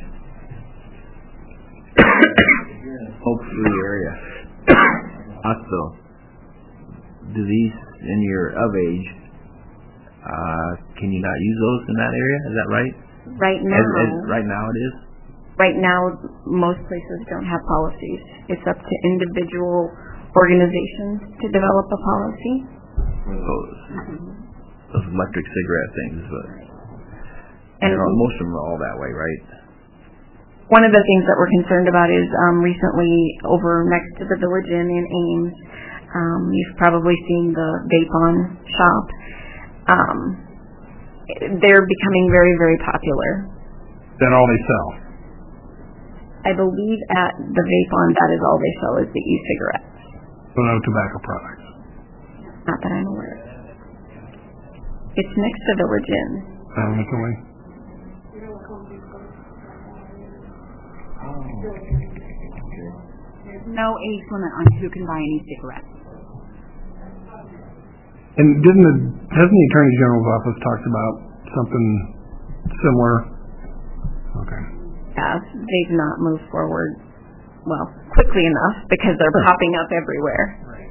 smoke-free area, also disease, and you're of age, uh, can you not use those in that area? Is that right? Right now, As, as right now it is. right now, most places don't have policies. It's up to individual organizations to develop a policy. Those, those electric cigarette things, but And you know, most of them are all that way, right? one of the things that we're concerned about is um, recently over next to the Village Inn in Ames, um, you've probably seen the Vape-On shop. Um, they're becoming very, very popular. That all they sell. I believe at the Vape-On, that is all they sell is the e-cigarettes. So no tobacco products. Not that I'm aware of. It's next to Village Inn. Definitely. There's no age limit on who can buy any cigarettes. And didn't the, hasn't the Attorney General's office talked about something similar? Okay. Yeah, they've not moved forward, well, quickly enough because they're popping up everywhere.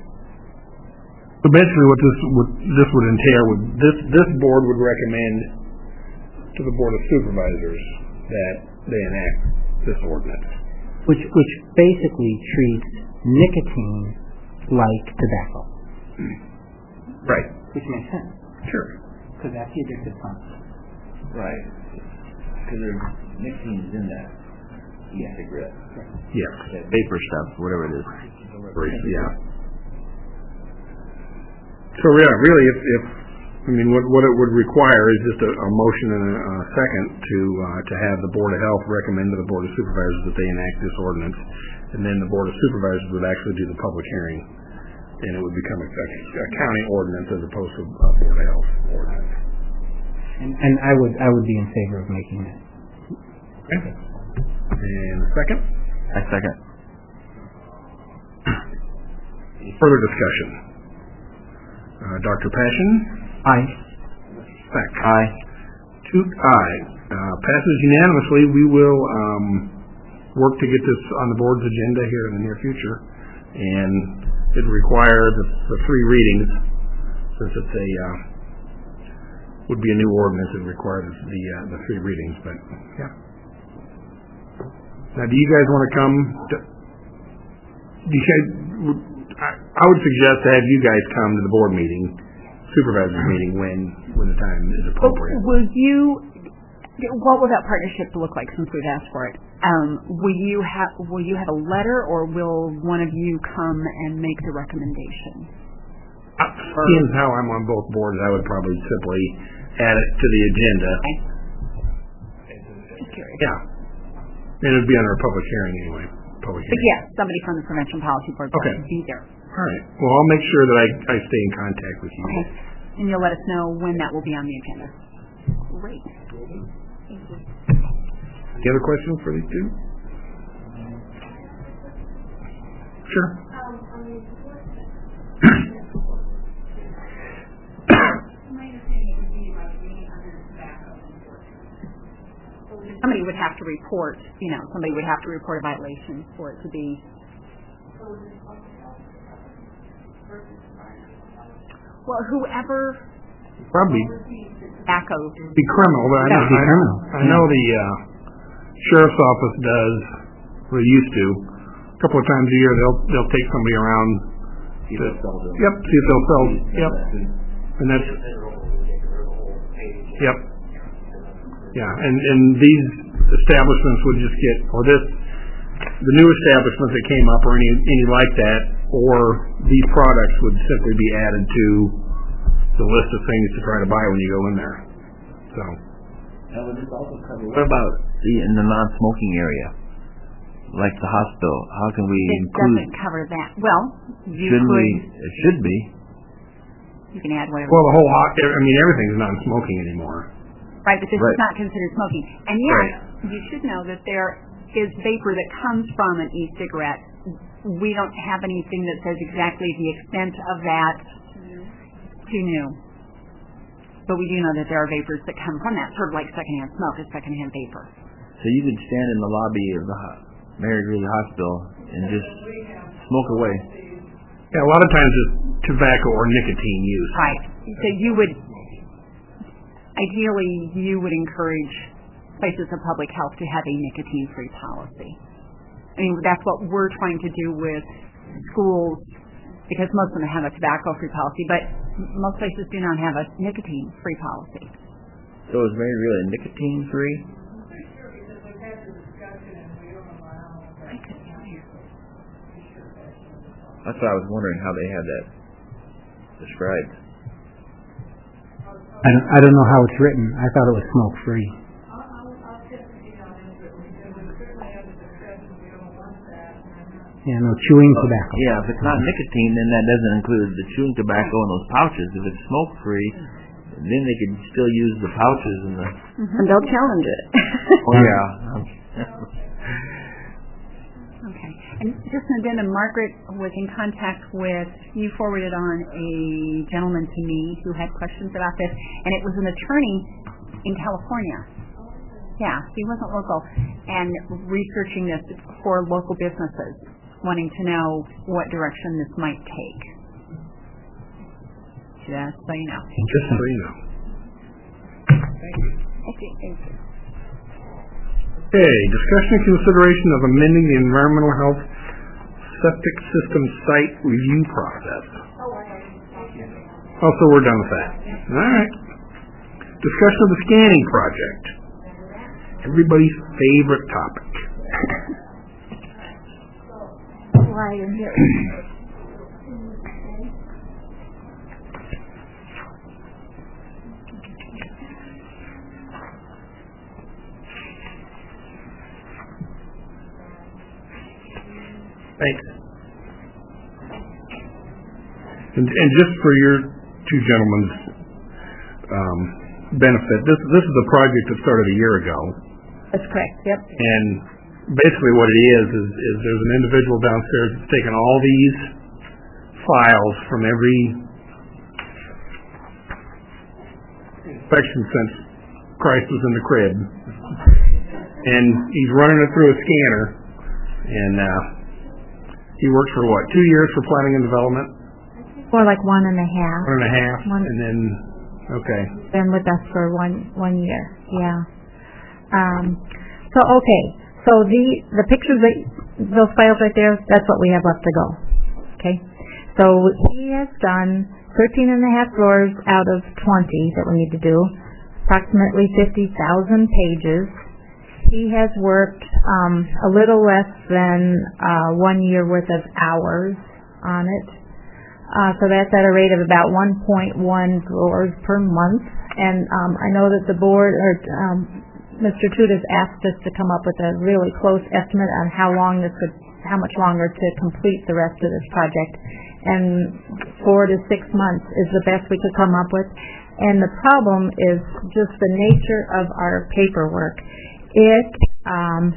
So basically what this would, this would entail would, this, this board would recommend to the Board of Supervisors that they enact this ordinance. Which, which basically treats nicotine like tobacco. Right. Which makes sense. Sure. because that's the addictive substance. Right. Because there's nicotine in that e-cigarette. Yes. That vapor stuff, whatever it is. Yeah. So yeah, really, if, if I mean, what what it would require is just a, a motion and a, a second to uh, to have the Board of Health recommend to the Board of Supervisors that they enact this ordinance, and then the Board of Supervisors would actually do the public hearing, and it would become a, a county ordinance as opposed to a Board of Health ordinance. And, and I would I would be in favor of making that. Okay. And a second? I second. Further discussion. Uh, Doctor Passion? Aye. Beck? Aye. Toot, aye. Uh, passes unanimously. We will um, work to get this on the board's agenda here in the near future, and it require the, the three readings, since it's a uh, would be a new ordinance. It requires the uh, the three readings. But yeah. Now, do you guys want to come? To, do you guys? I, I would suggest to have you guys come to the board meeting, supervisors meeting, when when the time is appropriate. Will you? What will that partnership look like? Since we've asked for it, um, will you have will you have a letter, or will one of you come and make the recommendation? Uh, seeing how I'm on both boards, I would probably simply add it to the agenda. Okay. Just curious. Yeah, and it would be under a public hearing anyway. Public But hearing. yes, somebody from the Prevention Policy Board Okay. will be there. All right. Well, I'll make sure that I, I stay in contact with you. Okay. And you'll let us know when that will be on the agenda. Great. Any other questions for these two? Sure. Somebody would have to report, you know, somebody would have to report a violation for it to be. Well, whoever Probably tobacco. be criminal, but I know, That would be I, criminal. I know the uh, sheriff's office does, or they used to, a couple of times a year they'll they'll take somebody around. See if they'll sell them. Yep, see if they'll sell. Yep, and that's yep. Yeah, and and these establishments would just get, or this, the new establishments that came up, or any any like that, or these products would simply be added to the list of things to try to buy when you go in there. So. Now, would this also cover? What about the in the non-smoking area, like the hospital? How can we It include? doesn't cover that. Well, you Shouldn't could. we? It should be. You can add whatever. Well, the whole, ho- I mean, everything's non-smoking anymore. Right, but this Right. is not considered smoking. And yet, you should know that there is vapor that comes from an e-cigarette. We don't have anything that says exactly the extent of that. Too new. But we do know that there are vapors that come from that, sort of like secondhand smoke is secondhand vapor. So you could stand in the lobby of the ho- Mary Greeley Hospital and just smoke away. Yeah, a lot of times it's tobacco or nicotine use. Right. So you would, ideally, you would encourage places of public health to have a nicotine-free policy. I mean, that's what we're trying to do with schools, because most of them have a tobacco-free policy, but most places do not have a nicotine-free policy. So is Mary really nicotine-free? That's why I was wondering how they had that described. I don't, I don't know how it's written. I thought it was smoke free. Yeah, no chewing tobacco. Yeah, if it's not nicotine, then that doesn't include the chewing tobacco in those pouches. If it's smoke-free, then they could still use the pouches and the. And they'll challenge it. Oh yeah. Okay. And just an addendum, Margaret was in contact with, you forwarded on a gentleman to me who had questions about this, and it was an attorney in California. Yeah, he wasn't local, and researching this for local businesses, wanting to know what direction this might take. Just so you know. Just so you know. Thank you. Thank you. Okay, discussion and consideration of amending the environmental health septic system site review process. Oh, so we're done with that. All right. Discussion of the scanning project. Everybody's favorite topic. Right in here. Thanks. And, and just for your two gentlemen's um, benefit, this this is a project that started a year ago. That's correct. Yep. And basically, what it is is, is there's an individual downstairs that's taken all these files from every inspection since Christ was in the crib, and he's running it through a scanner, and. Uh, He worked for what, two years for planning and development? For like one and a half. One and a half, One, and then, okay. Been with us for one one year, yeah. Um, so, okay, so the the pictures, that those files right there, that's what we have left to go, okay? So he has done thirteen and a half floors out of twenty that we need to do, approximately fifty thousand pages. He has worked um, a little less than uh, one year worth of hours on it. Uh, so that's at a rate of about one point one floors per month. And um, I know that the board, or um, Mister Toot has asked us to come up with a really close estimate on how long this would, how much longer to complete the rest of this project. And four to six months is the best we could come up with. And the problem is just the nature of our paperwork. It um,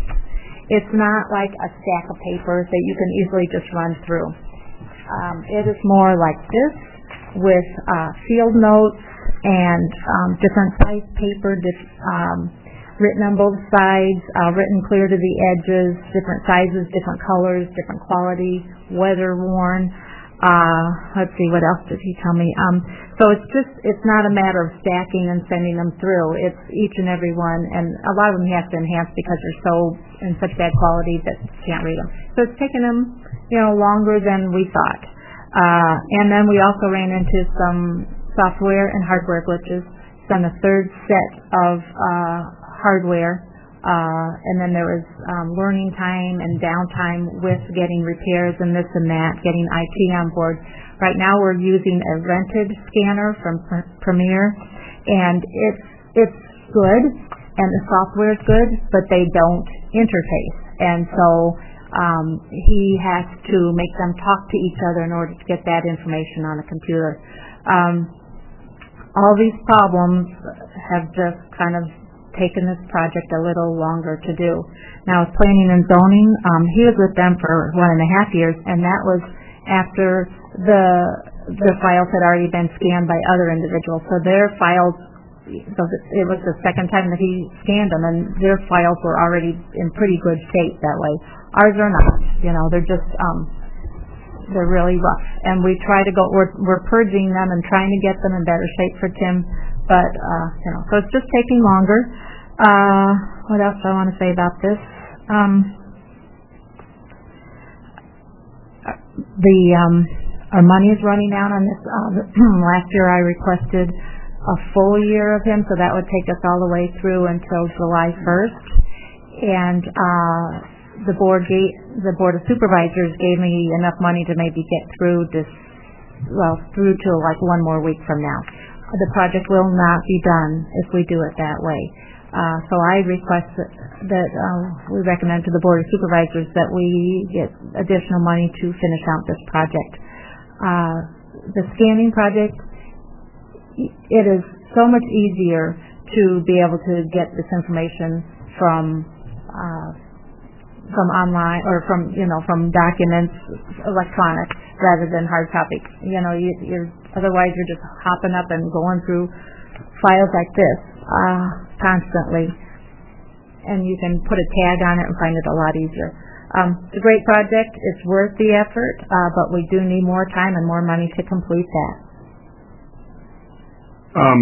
it's not like a stack of papers that you can easily just run through. Um, it is more like this, with uh, field notes and um, different size paper, dif- um, written on both sides, uh, written clear to the edges, different sizes, different colors, different quality, weather worn. Uh, let's see, what else did he tell me? Um, so it's just, it's not a matter of stacking and sending them through. It's each and every one, and a lot of them you have to enhance because they're so in such bad quality that you can't read them. So it's taken them, you know, longer than we thought. Uh, and then we also ran into some software and hardware glitches. It's on the third set of uh, hardware. Uh, and then there was um, learning time and downtime with getting repairs and this and that, getting I T on board. Right now we're using a rented scanner from Pr- Premier, and it's it's good, and the software is good, but they don't interface. And so um, he has to make them talk to each other in order to get that information on a computer. Um, all these problems have just kind of taken this project a little longer to do. Now, with planning and zoning, um, he was with them for one and a half years, and that was after the the files had already been scanned by other individuals. So their files, so it was the second time that he scanned them, and their files were already in pretty good shape that way. Ours are not. You know, they're just um, they're really rough, and we try to go. We're we're purging them and trying to get them in better shape for Tim. But, uh, you know, so it's just taking longer. Uh, what else do I want to say about this? Um, the, um, our money is running out on this. Uh, last year I requested a full year of him, so that would take us all the way through until July first. And, uh, the board gave, the Board of Supervisors gave me enough money to maybe get through this, well, through to like one more week from now. The project will not be done if we do it that way. Uh, so I request that, that uh, we recommend to the Board of Supervisors that we get additional money to finish out this project. Uh, the scanning project, it is so much easier to be able to get this information from uh, from online or from you know from documents electronic rather than hard copy. You know, you, you're otherwise you're just hopping up and going through files like this uh, constantly, and you can put a tag on it and find it a lot easier. Um, it's a great project. It's worth the effort, uh, but we do need more time and more money to complete that. Um,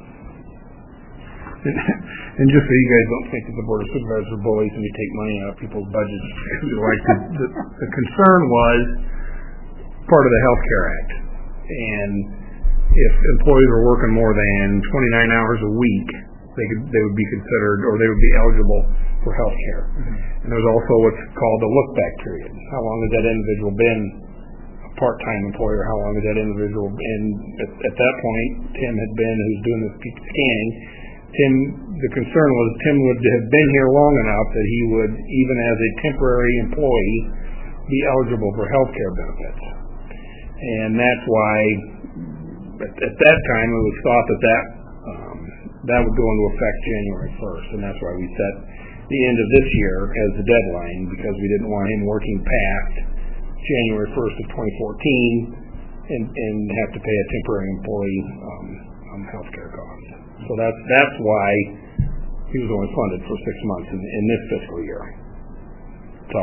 and, and just so you guys don't think that the Board of Supervisors are bullies and you take money out of people's budgets, like the, the, the concern was part of the Health Care Act, and if employees are working more than twenty-nine hours a week, they could they would be considered, or they would be eligible for health care. Mm-hmm. And there's also what's called a look-back period. How long has that individual been a part-time employee, or how long has that individual been? At, at that point, Tim had been, who's doing this scanning, Tim, the concern was Tim would have been here long enough that he would, even as a temporary employee, be eligible for health care benefits. And that's why, at, at that time, it was thought that that, um, that would go into effect January first, and that's why we set the end of this year as the deadline, because we didn't want him working past January first of twenty fourteen and, and have to pay a temporary employee um, on health care costs. So that's that's why he was only funded for six months in, in this fiscal year. So,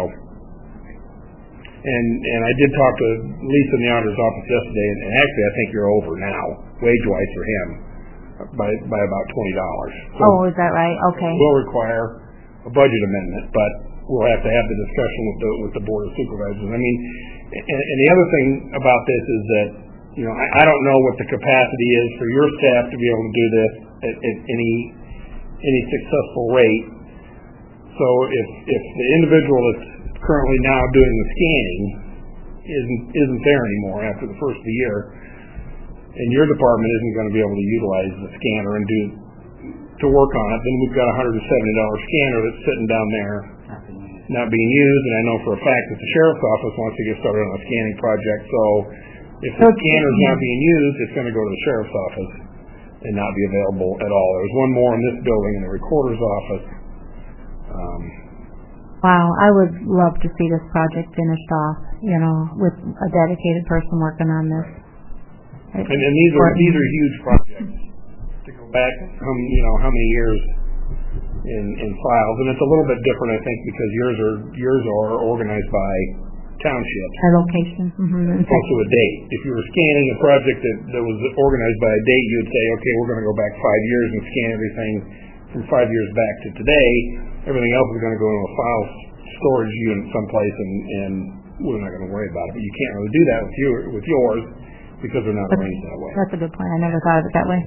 and and I did talk to Lisa in the auditor's office yesterday, and, and actually I think you're over now, wage-wise for him, by by about twenty dollars. So oh, is that right? Okay. We'll require a budget amendment, but we'll have to have the discussion with the with the board of supervisors. I mean, and, and the other thing about this is that, you know, I, I don't know what the capacity is for your staff to be able to do this at, at any any successful rate. So if if the individual that's currently now doing the scanning isn't isn't there anymore after the first of the year, and your department isn't going to be able to utilize the scanner and do to work on it, then we've got a one hundred seventy dollars scanner that's sitting down there not being used. And I know for a fact that the sheriff's office wants to get started on a scanning project. So if the scanner's not being used, it's going to go to the sheriff's office and not be available at all. There's one more in this building in the recorder's office. Um, wow, I would love to see this project finished off, you know, with a dedicated person working on this. And, and these are these are huge projects. To go back, um, you know, how many years in in files, and it's a little bit different, I think, because yours are yours are organized by townships. By location. Mm-hmm. Also a date. If you were scanning a project that, that was organized by a date, you would say, okay, we're going to go back five years and scan everything from five years back to today. Everything else is going to go into a file storage unit someplace, and, and we're not going to worry about it. But you can't really do that with your with yours because they're not arranged that way. That's a good point. I never thought of it that way.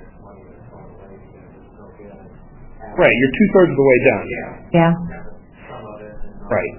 Right, you're two thirds of the way done. Yeah. Right.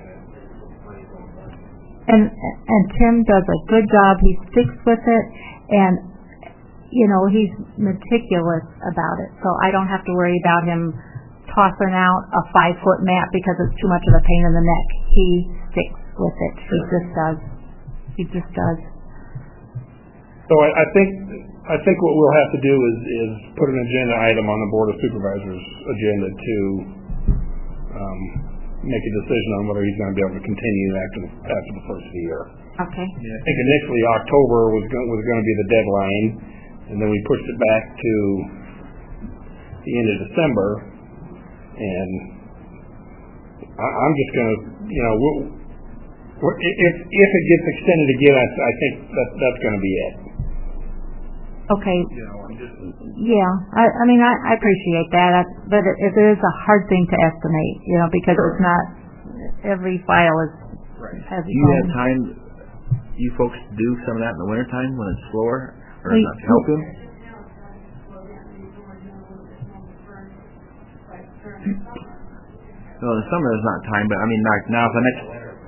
And and Tim does a good job. He sticks with it, and you know he's meticulous about it. So I don't have to worry about him tossing out a five foot map because it's too much of a pain in the neck. He sticks with it. He just does. He just does. So I, I think I think what we'll have to do is, is put an agenda item on the Board of Supervisors agenda to um, make a decision on whether he's going to be able to continue after the, after the first of the year. Okay. Yeah, I think initially October was going, was going to be the deadline, and then we pushed it back to the end of December. And I, I'm just going to, you know, we'll, if if it gets extended again, I, I think that that's going to be it. Okay. You know, I'm just, yeah, I, I mean, I, I appreciate that, I, but it, it is a hard thing to estimate, you know, because sure. It's not every file is right. has. Do you have time, you folks, to do some of that in the wintertime when it's slower, or we, not to help him? No, in the summer there's not time, but I mean, like now, if the next.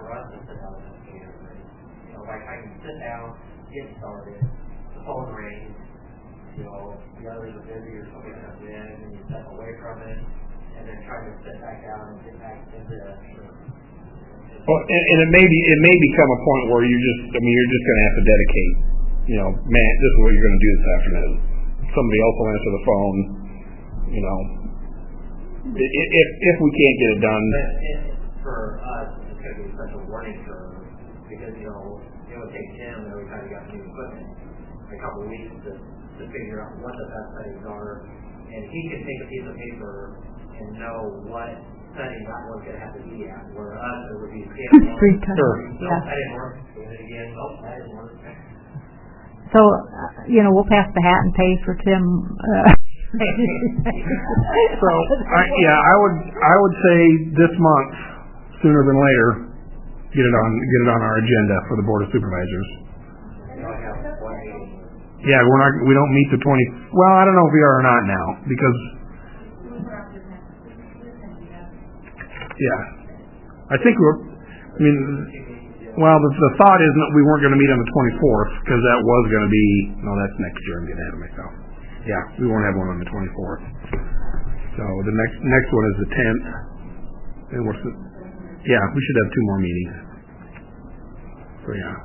Sit down, get started, the phone rings, you know, the others are busy or something comes in, and you step away from it, and then try to sit back down and get back into it. Well, and, and it may be it may become a point where you just I mean you're just going to have to dedicate, you know, man, this is what you're going to do this afternoon. Somebody else will answer the phone, you know. If if we can't get it done. But it, for us, it's going to be such a learning curve because you know. It would take Tim every time he got new equipment a couple of weeks to, to figure out what the best settings are, and he can take a piece of paper and know what setting that one's going to have to be at. Where us, it would be scale. Three times. Sure. Nope, that didn't work. Doing it again. Nope, that didn't work. So, uh, you know, we'll pass the hat and pay for Tim. Uh, so, I, yeah, I would I would say this month, sooner than later. Get it on, get it on our agenda for the Board of Supervisors. Yeah, we're not, we don't meet the twenty, well, I don't know if we are or not now, because, yeah. I think we're, I mean, well, the, the thought is that we weren't going to meet on the twenty-fourth, because that was going to be, no, that's next year, I'm getting ahead of myself. Yeah, we won't have one on the twenty-fourth. So the next, next one is the tenth, and what's the, yeah, we should have two more meetings. So, yeah.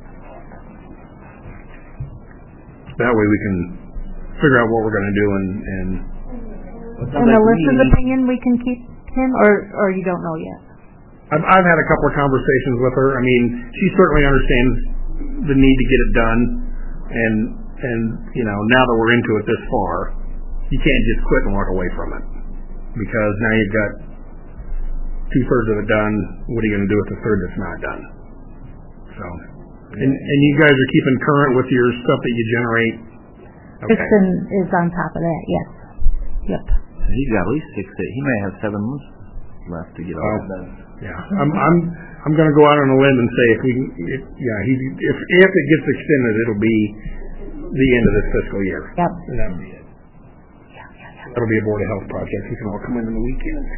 That way we can figure out what we're going to do and, and And Alyssa's opinion, we can keep him, or or you don't know yet? I've, I've had a couple of conversations with her. I mean, she certainly understands the need to get it done, and and you know, now that we're into it this far, you can't just quit and walk away from it, because now you've got two thirds of it done. What are you going to do with the third that's not done? So, and and you guys are keeping current with your stuff that you generate. Okay. Kristen is on top of that. Yes. Yep. He's got at least six. He may have seven months left to get all Oh. done. Yeah, I'm I'm I'm going to go out on a limb and say if we can, if, yeah, he if if it gets extended, it'll be the end of this fiscal year. Yep. And that'll be it. That'll be a Board of Health project. We can all come in on the weekends.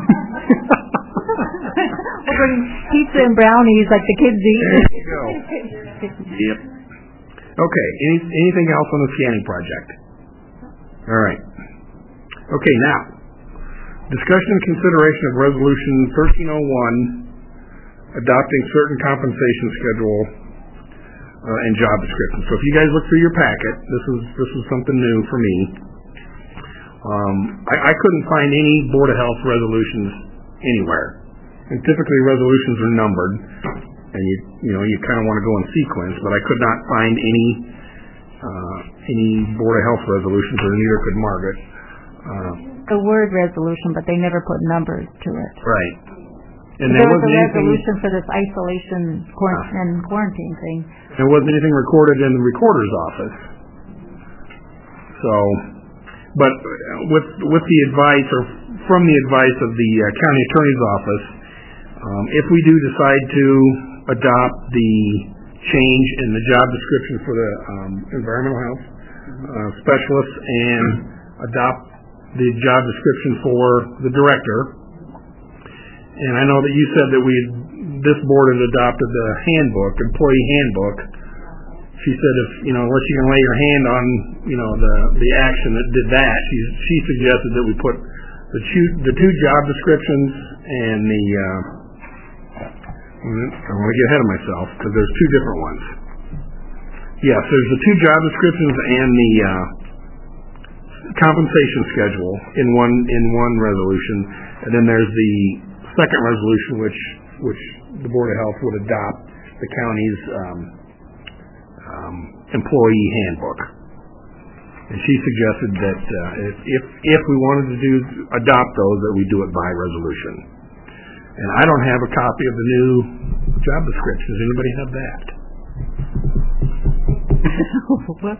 We'll bring pizza and brownies like the kids eat. There you go. Yep. Okay. Any anything else on the scanning project? All right. Okay, now. Discussion and consideration of Resolution thirteen oh one, adopting certain compensation schedule uh, and job description. So if you guys look through your packet, this is this is something new for me. Um, I, I couldn't find any Board of Health resolutions anywhere, and typically resolutions are numbered, and you you know you kind of want to go in sequence. But I could not find any uh, any Board of Health resolutions, or neither could Margaret. Uh, The word resolution, but they never put numbers to it. Right. And there, there was a wasn't anything, resolution for this isolation quar- Ah. and quarantine thing. there wasn't anything recorded in the recorder's office. So, but with with the advice, or from the advice of the uh, county attorney's office, um, if we do decide to adopt the change in the job description for the um, environmental health uh, specialists and adopt the job description for the director, and I know that you said that we, this board has adopted the handbook, employee handbook. She said if, you know, unless you can lay your hand on, you know, the, the action that did that, she, she suggested that we put the two, the two job descriptions and the, uh, I want to get ahead of myself because there's two different ones. Yes, there's the two job descriptions and the, uh, compensation schedule in one in one resolution, and then there's the second resolution which which the Board of Health would adopt the county's um, um, employee handbook. And she suggested that uh, if, if if we wanted to do adopt those, that we do it by resolution. And I don't have a copy of the new job description. Does anybody have that? What?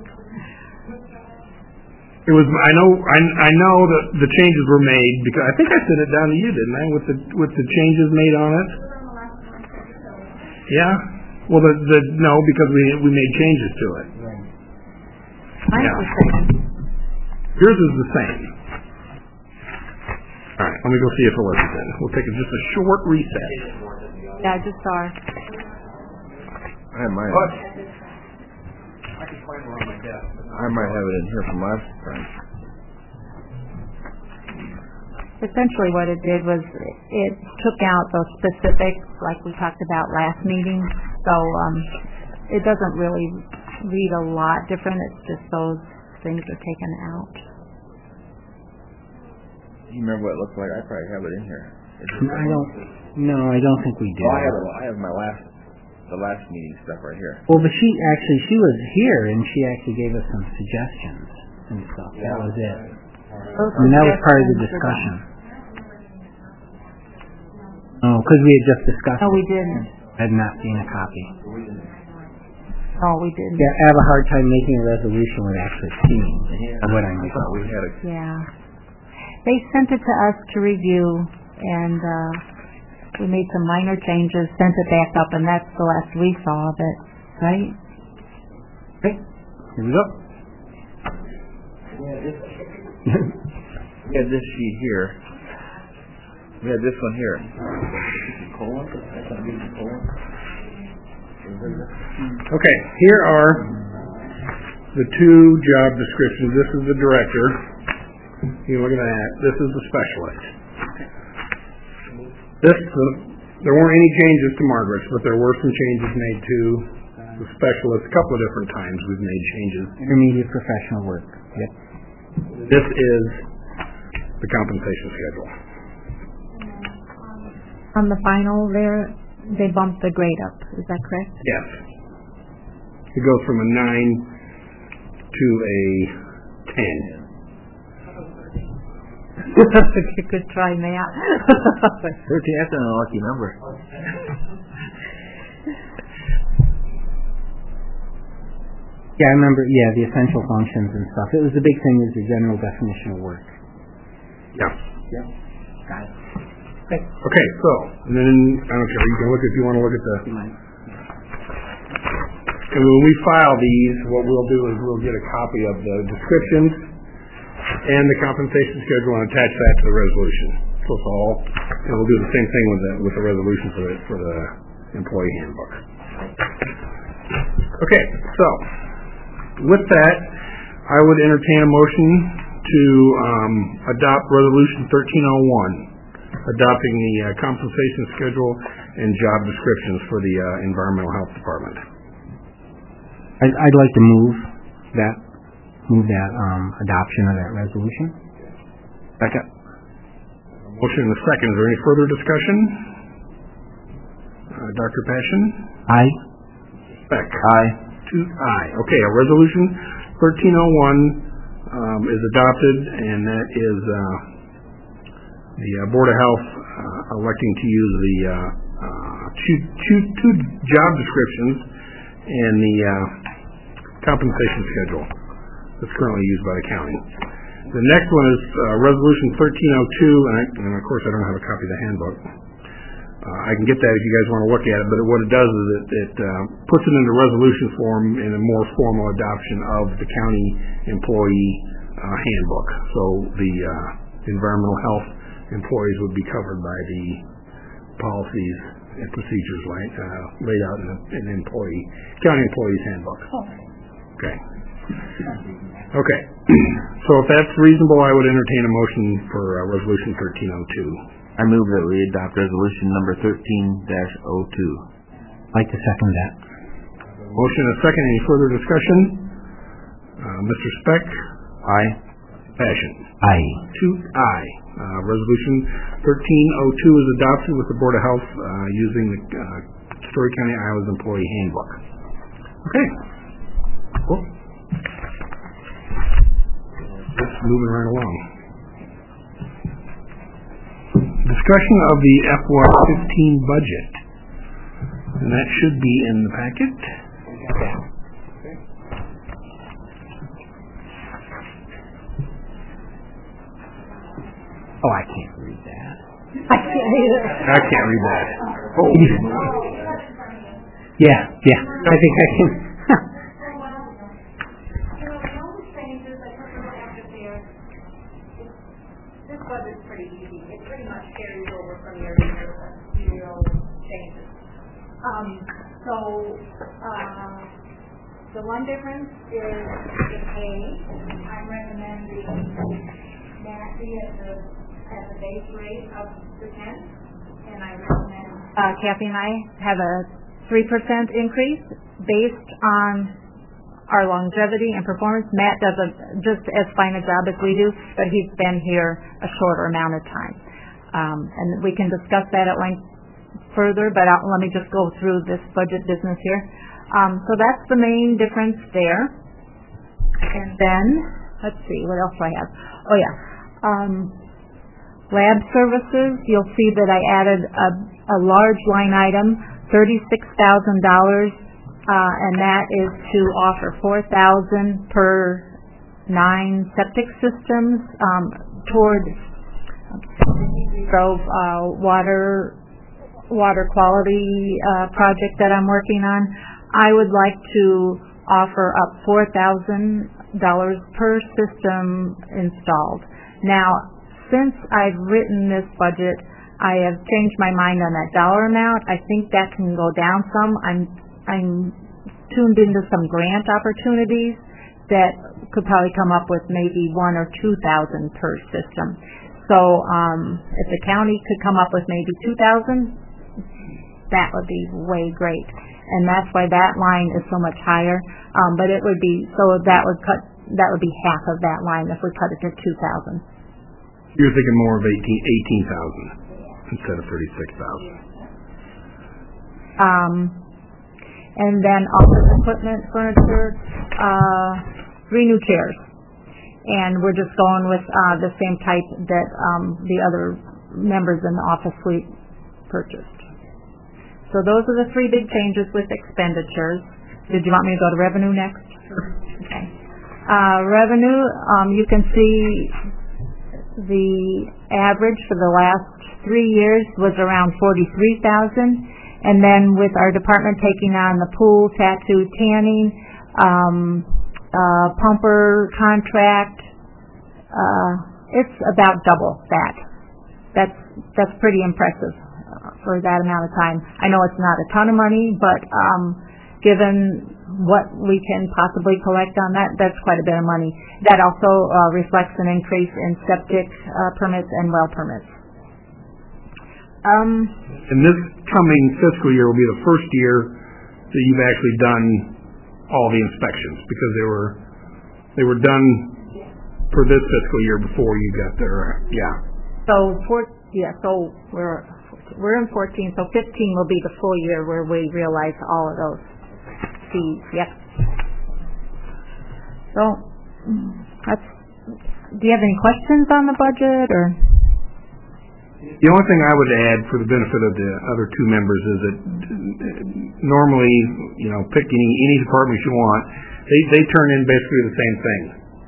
It was. I know. I, I know that the changes were made because I think I sent it down to you, didn't I? With the with the changes made on it. Yeah. Well, the the no, because we we made changes to it. Mine's Yeah. the same. Yours is the same. All right. Let me go see if Alyssa's in. We'll take a, just a short recess. Yeah, I just saw her. I have mine. What? I can find her on my desk. I might have it in here from last time. Essentially what it did was it took out those specifics like we talked about last meeting. So um, it doesn't really read a lot different. It's just those things are taken out. You remember what it looked like? I probably have it in here. I don't. No, I don't think we do. Oh, I have it, I have my last, the last meeting stuff right here. Well, but she actually she was here and she actually gave us some suggestions and stuff. That was it. Those I mean, that was part of the suggestions discussion. Oh, because we had just discussed. No, we it. didn't. I had not seen a copy. No, we didn't. Yeah, I have a hard time making a resolution with actually seeing what I'm I thought we had a, Yeah. They sent it to us to review, and uh, we made some minor changes, sent it back up, and that's the last we saw of it, right? Right. Here we go. We had this sheet here. We had this one here. Colon? That's not using colon. Okay, here are the two job descriptions. This is the director. You look at that. This is the specialist. This, uh, there weren't any changes to Margaret's, but there were some changes made to the specialist. A couple of different times we've made changes. Intermediate professional work. Yep. This is the compensation schedule. On the final there, they bumped the grade up. Is that correct? Yes. It goes from a nine to a ten. Good try, Matt. Thirteen. That's an unlucky number. Yeah, I remember. Yeah, the essential functions and stuff. It was the big thing is the general definition of work. Yeah. Yeah. Got it. Okay. Okay. So, and then I don't care. You can look if you want to look at the. And when we file these, what we'll do is we'll get a copy of the descriptions and the compensation schedule and attach that to the resolution. So it's all, and we'll do the same thing with the with the resolution for the for the employee handbook. Okay. So, with that, I would entertain a motion to um, adopt Resolution thirteen oh one, adopting the uh, compensation schedule and job descriptions for the uh, Environmental Health Department. I'd, I'd like to move that, move that um, adoption of that resolution. Second. Motion and a second. Is there any further discussion? Uh, Doctor Passion? Aye. Beck? Aye. Two, aye. Okay, a resolution thirteen oh one um, is adopted, and that is uh, the uh, Board of Health uh, electing to use the uh, uh, two, two, two job descriptions and the uh, compensation schedule that's currently used by the county. The next one is uh, Resolution thirteen oh two, and, I, and of course I don't have a copy of the handbook. Uh, I can get that if you guys want to look at it, but what it does is it, it uh, puts it into resolution form in a more formal adoption of the county employee uh, handbook. So the uh, environmental health employees would be covered by the policies and procedures laid, uh, laid out in the, in the employee county employees handbook. Okay. Okay. So if that's reasonable, I would entertain a motion for uh, Resolution thirteen oh two. I move that we adopt resolution number thirteen dash oh two. I'd like to second that. Motion and a second. Any further discussion? Uh, Mister Speck? Aye. Passion? Aye. Two, aye. Uh, resolution thirteen oh two is adopted with the Board of Health uh, using the uh, Story County, Iowa's Employee Handbook. Okay. Cool. Just moving right along. Discussion of the F Y fifteen budget. And that should be in the packet. Okay. Oh, I can't read that. I can't either. I can't read that. Oh. Yeah, yeah. I think I can. This budget's pretty easy. It pretty much carries over from year to year with zero changes. Um, so, uh, the one difference is the pay. I'm recommending Nancy at the, at the base rate of the ten, and I recommend Uh, Kathy and I have a three percent increase based on our longevity and performance. Matt does a, just as fine a job as we do, but he's been here a shorter amount of time. Um, and we can discuss that at length further, but I'll, let me just go through this budget business here. Um, so that's the main difference there. And then, let's see, what else do I have? Oh, yeah. Um, lab services, you'll see that I added a, a large line item, thirty-six thousand dollars. Uh, and that is to offer four thousand per nine septic systems um, toward Grove uh, water water quality uh, project that I'm working on. I would like to offer up four thousand dollars per system installed. Now, since I've written this budget, I have changed my mind on that dollar amount. I think that can go down some. I'm I'm tuned into some grant opportunities that could probably come up with maybe one or two thousand per system. So um, if the county could come up with maybe two thousand, that would be way great. And that's why that line is so much higher. Um, but it would be so that would cut that would be half of that line if we cut it to two thousand. You're thinking more of eighteen eighteen thousand instead of thirty six thousand. Um, and then office equipment, furniture, uh, three new chairs. And we're just going with uh, the same type that um, the other members in the office suite purchased. So those are the three big changes with expenditures. Did you want me to go to revenue next? Sure. Okay. Uh, revenue, um, you can see the average for the last three years was around forty-three thousand, and then with our department taking on the pool, tattoo, tanning, um, uh, pumper contract, uh, it's about double that. That's that's pretty impressive for that amount of time. I know it's not a ton of money, but um, given what we can possibly collect on that, that's quite a bit of money. That also uh, reflects an increase in septic uh, permits and well permits. Um, and this coming fiscal year will be the first year that you've actually done all the inspections, because they were they were done for this fiscal year before you got there. Yeah. So for yeah, so we're we're in fourteen, so fifteen will be the full year where we realize all of those fees. Yep. So that's. Do you have any questions on the budget or? The only thing I would add for the benefit of the other two members is that normally, you know, pick any, any department you want, they, they turn in basically the same thing.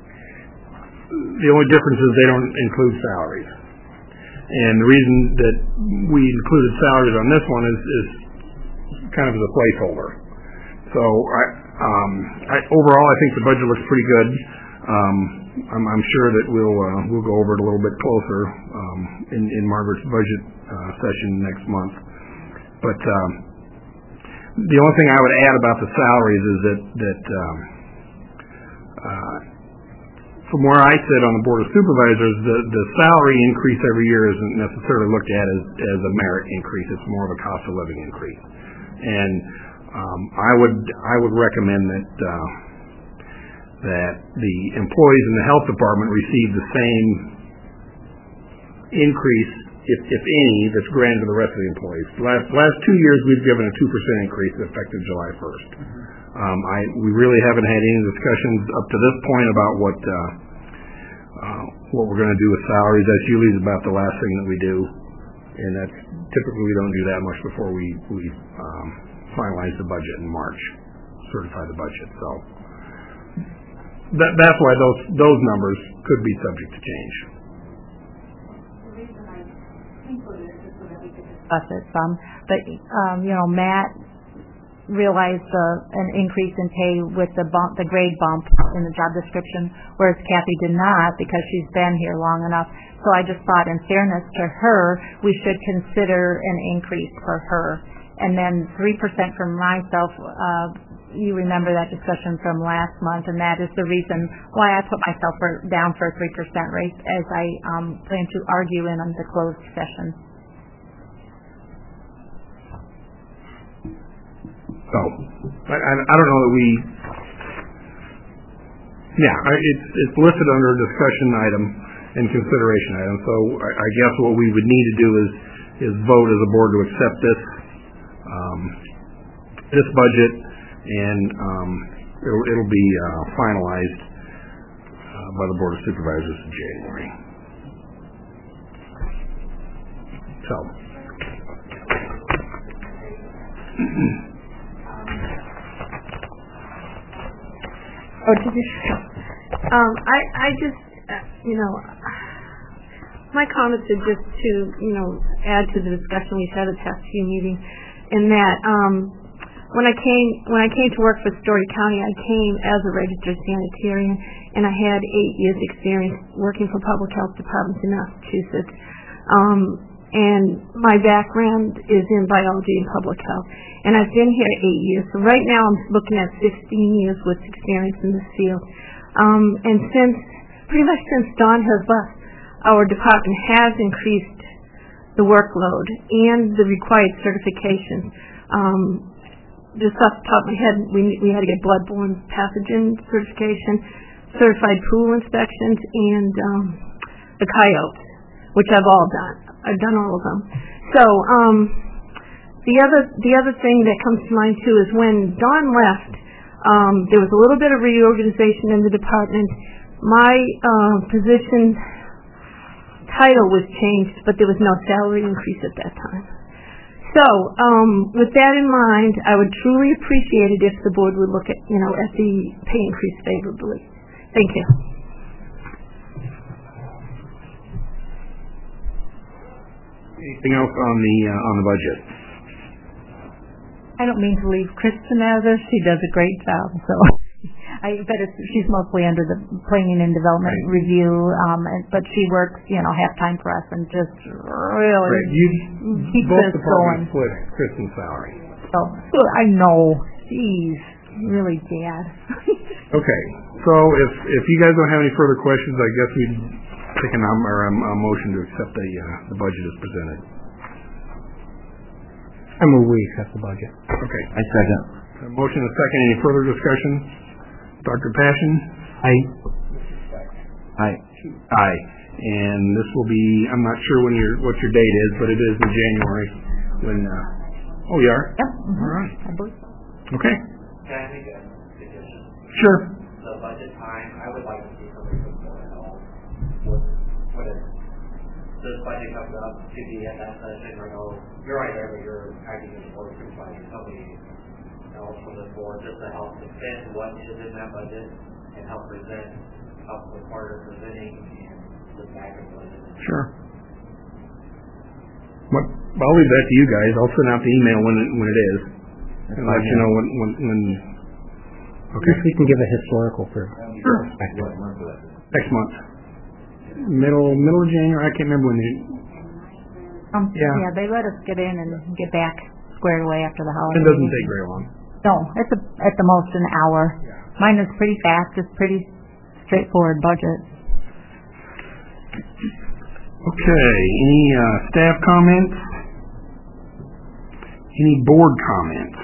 The only difference is they don't include salaries. And the reason that we included salaries on this one is, is kind of as a placeholder. So I, um, I, overall, I think the budget looks pretty good. Um, I'm, I'm sure that we'll uh, we'll go over it a little bit closer um, in, in Margaret's budget uh, session next month. But um, the only thing I would add about the salaries is that that um, uh, from where I sit on the Board of Supervisors, the, the salary increase every year isn't necessarily looked at as, as a merit increase. It's more of a cost of living increase. And um, I would I would recommend that. Uh, that the employees in the health department receive the same increase, if, if any, that's granted to the rest of the employees. The last, last two years, we've given a two percent increase effective July first. Um, I, we really haven't had any discussions up to this point about what uh, uh, what we're going to do with salaries. That's usually about the last thing that we do, and that's typically we don't do that much before we, we um, finalize the budget in March, certify the budget. So. That, that's why those those numbers could be subject to change. The reason I included it is so that we could discuss it some. But um, you know, Matt realized uh, an increase in pay with the bump, the grade bump in the job description, whereas Kathy did not because she's been here long enough. So I just thought, in fairness to her, we should consider an increase for her. And then three percent for myself. Uh, You remember that discussion from last month, and that is the reason why I put myself for, down for a three percent raise, as I um, plan to argue in on the closed session. So, I, I, I don't know that we, yeah, I, it's, it's listed under a discussion item and consideration item, so I, I guess what we would need to do is, is vote as a board to accept this, um, this budget, and um, it'll, it'll be uh, finalized uh, by the Board of Supervisors in January. So. Oh, did you? Um, I, I just, uh, you know, my comments are just to, you know, add to the discussion we had at the past few meetings, in that. Um, when I came when I came to work for Story County, I came as a registered sanitarian, and I had eight years experience working for public health departments in Massachusetts. Um, and my background is in biology and public health, and I've been here eight years. So right now I'm looking at sixteen years with experience in this field. Um, and since pretty much since Dawn has left, our department has increased the workload and the required certifications. Um, just off the top of my head, we, we had to get bloodborne pathogen certification, certified pool inspections, and um, the coyotes, which I've all done. I've done all of them. So um, the other the other thing that comes to mind too is when Dawn left, um, there was a little bit of reorganization in the department. My uh, position title was changed, but there was no salary increase at that time. So, um, with that in mind, I would truly appreciate it if the board would look at, you know, at the pay increase favorably. Thank you. Anything else on the uh, on the budget? I don't mean to leave Kristen out of this. She does a great job. So, I bet it's, she's mostly under the planning and development right. review, um, and, but she works, you know, half time for us and just really right. you, keeps both us departments going. split Kristen's salary. So, so I know she's really bad. Okay, so if if you guys don't have any further questions, I guess we'd take a, num- or a, a motion to accept the uh, the budget as presented. I move we accept the budget. Okay. I second. A motion and a second. Any further discussion? Doctor Passion? Aye. Aye. Aye. And this will be, I'm not sure when your what your date is, but it is in January when, uh, oh, you are? Yep. Mm-hmm. All right. I believe so. Okay. Can I make a suggestion? Sure. The budget time, I would like to see somebody before it all. What, what if this budget comes up to be at that session, or no, you're right there, but you're acting as a board supervisor, somebody else from the board, just to help defend what is in that budget and help present, help with part of presenting and the back of the budget. Sure. What, I'll leave that to you guys. I'll send out the email when it, when it is, and let you know when when. when Okay. We can give a historical for sure. Next month. Middle middle of January. I can't remember when you. Um, yeah. yeah, they let us get in and get back squared away after the holiday. It doesn't take very long. No, it's a, at the most an hour. Yeah. Mine is pretty fast. It's pretty straightforward budget. Okay. Any uh, staff comments? Any board comments?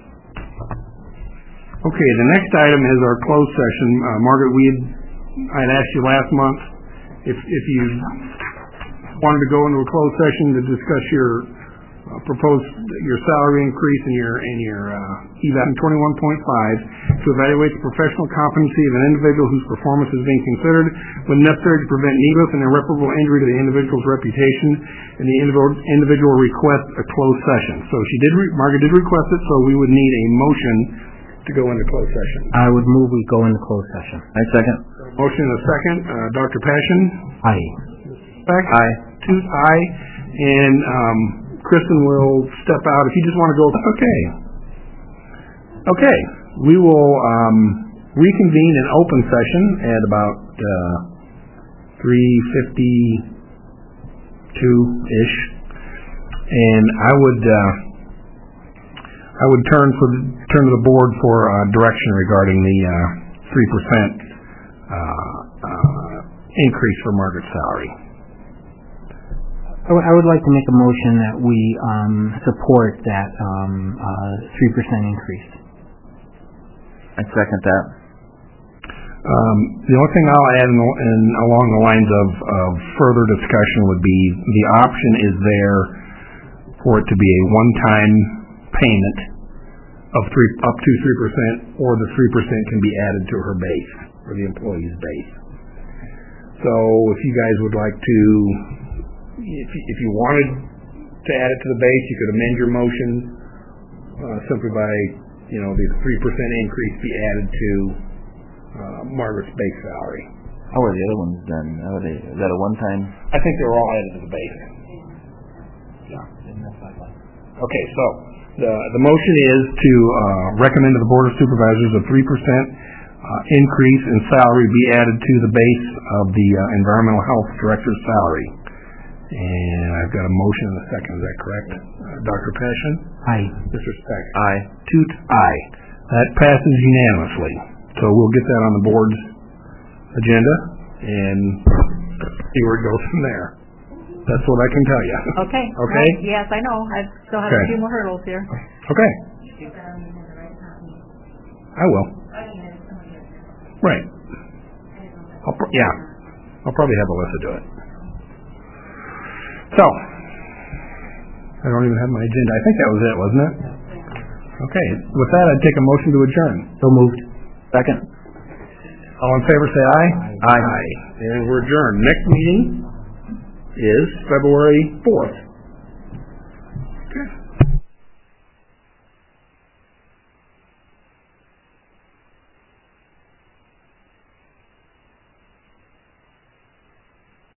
Okay. The next item is our closed session. Uh, Margaret, we had I had asked you last month if if you wanted to go into a closed session to discuss your uh, proposed your salary increase and your and your uh, E V A C twenty-one point five to evaluate the professional competency of an individual whose performance is being considered when necessary to prevent needless and irreparable injury to the individual's reputation, and the individual individual requests a closed session. So she did. Re- Margaret did request it, so we would need a motion to go into closed session. I would move we go into closed session. I second. Motion and a second. Uh, Doctor Passion? Aye. Beck? Aye. Tooth, aye. And um, Kristen will step out. If you just want to go, okay. Okay. We will um, reconvene in open session at about uh, three fifty-two-ish. And I would uh, I would turn for the, turn to the board for uh, direction regarding the uh, three percent uh, uh, increase for Margaret's salary. I, w- I would like to make a motion that we um, support that um, uh, three percent increase. I second that. Um, the only thing I'll add in, in, along the lines of, of further discussion would be the option is there for it to be a one-time payment of three up to three percent, or the three percent can be added to her base, or the employee's base. So if you guys would like to, if you, if you wanted to add it to the base, you could amend your motion uh, simply by, you know, the three percent increase be added to uh, Margaret's base salary. How are the other ones done? How are they? Is that a one-time? I think they were all added to the base. Yeah. Okay, so The, the motion is to uh, recommend to the Board of Supervisors a three percent uh, increase in salary be added to the base of the uh, Environmental Health Director's salary. And I've got a motion and a second. Is that correct? Uh, Doctor Passion? Aye. Mister Speck? Aye. Toot, aye. That passes unanimously. So we'll get that on the board's agenda and see where it goes from there. That's what I can tell you. Okay. Okay? Well, yes, I know. I still have Okay. a few more hurdles here. Okay. I will. Right. I'll pr- yeah. I'll probably have Alyssa do it. So, I don't even have my agenda. I think that was it, wasn't it? Okay. With that, I'd take a motion to adjourn. So moved. Second. All in favor, say aye. Aye. Aye. And we're adjourned. Next meeting is February fourth.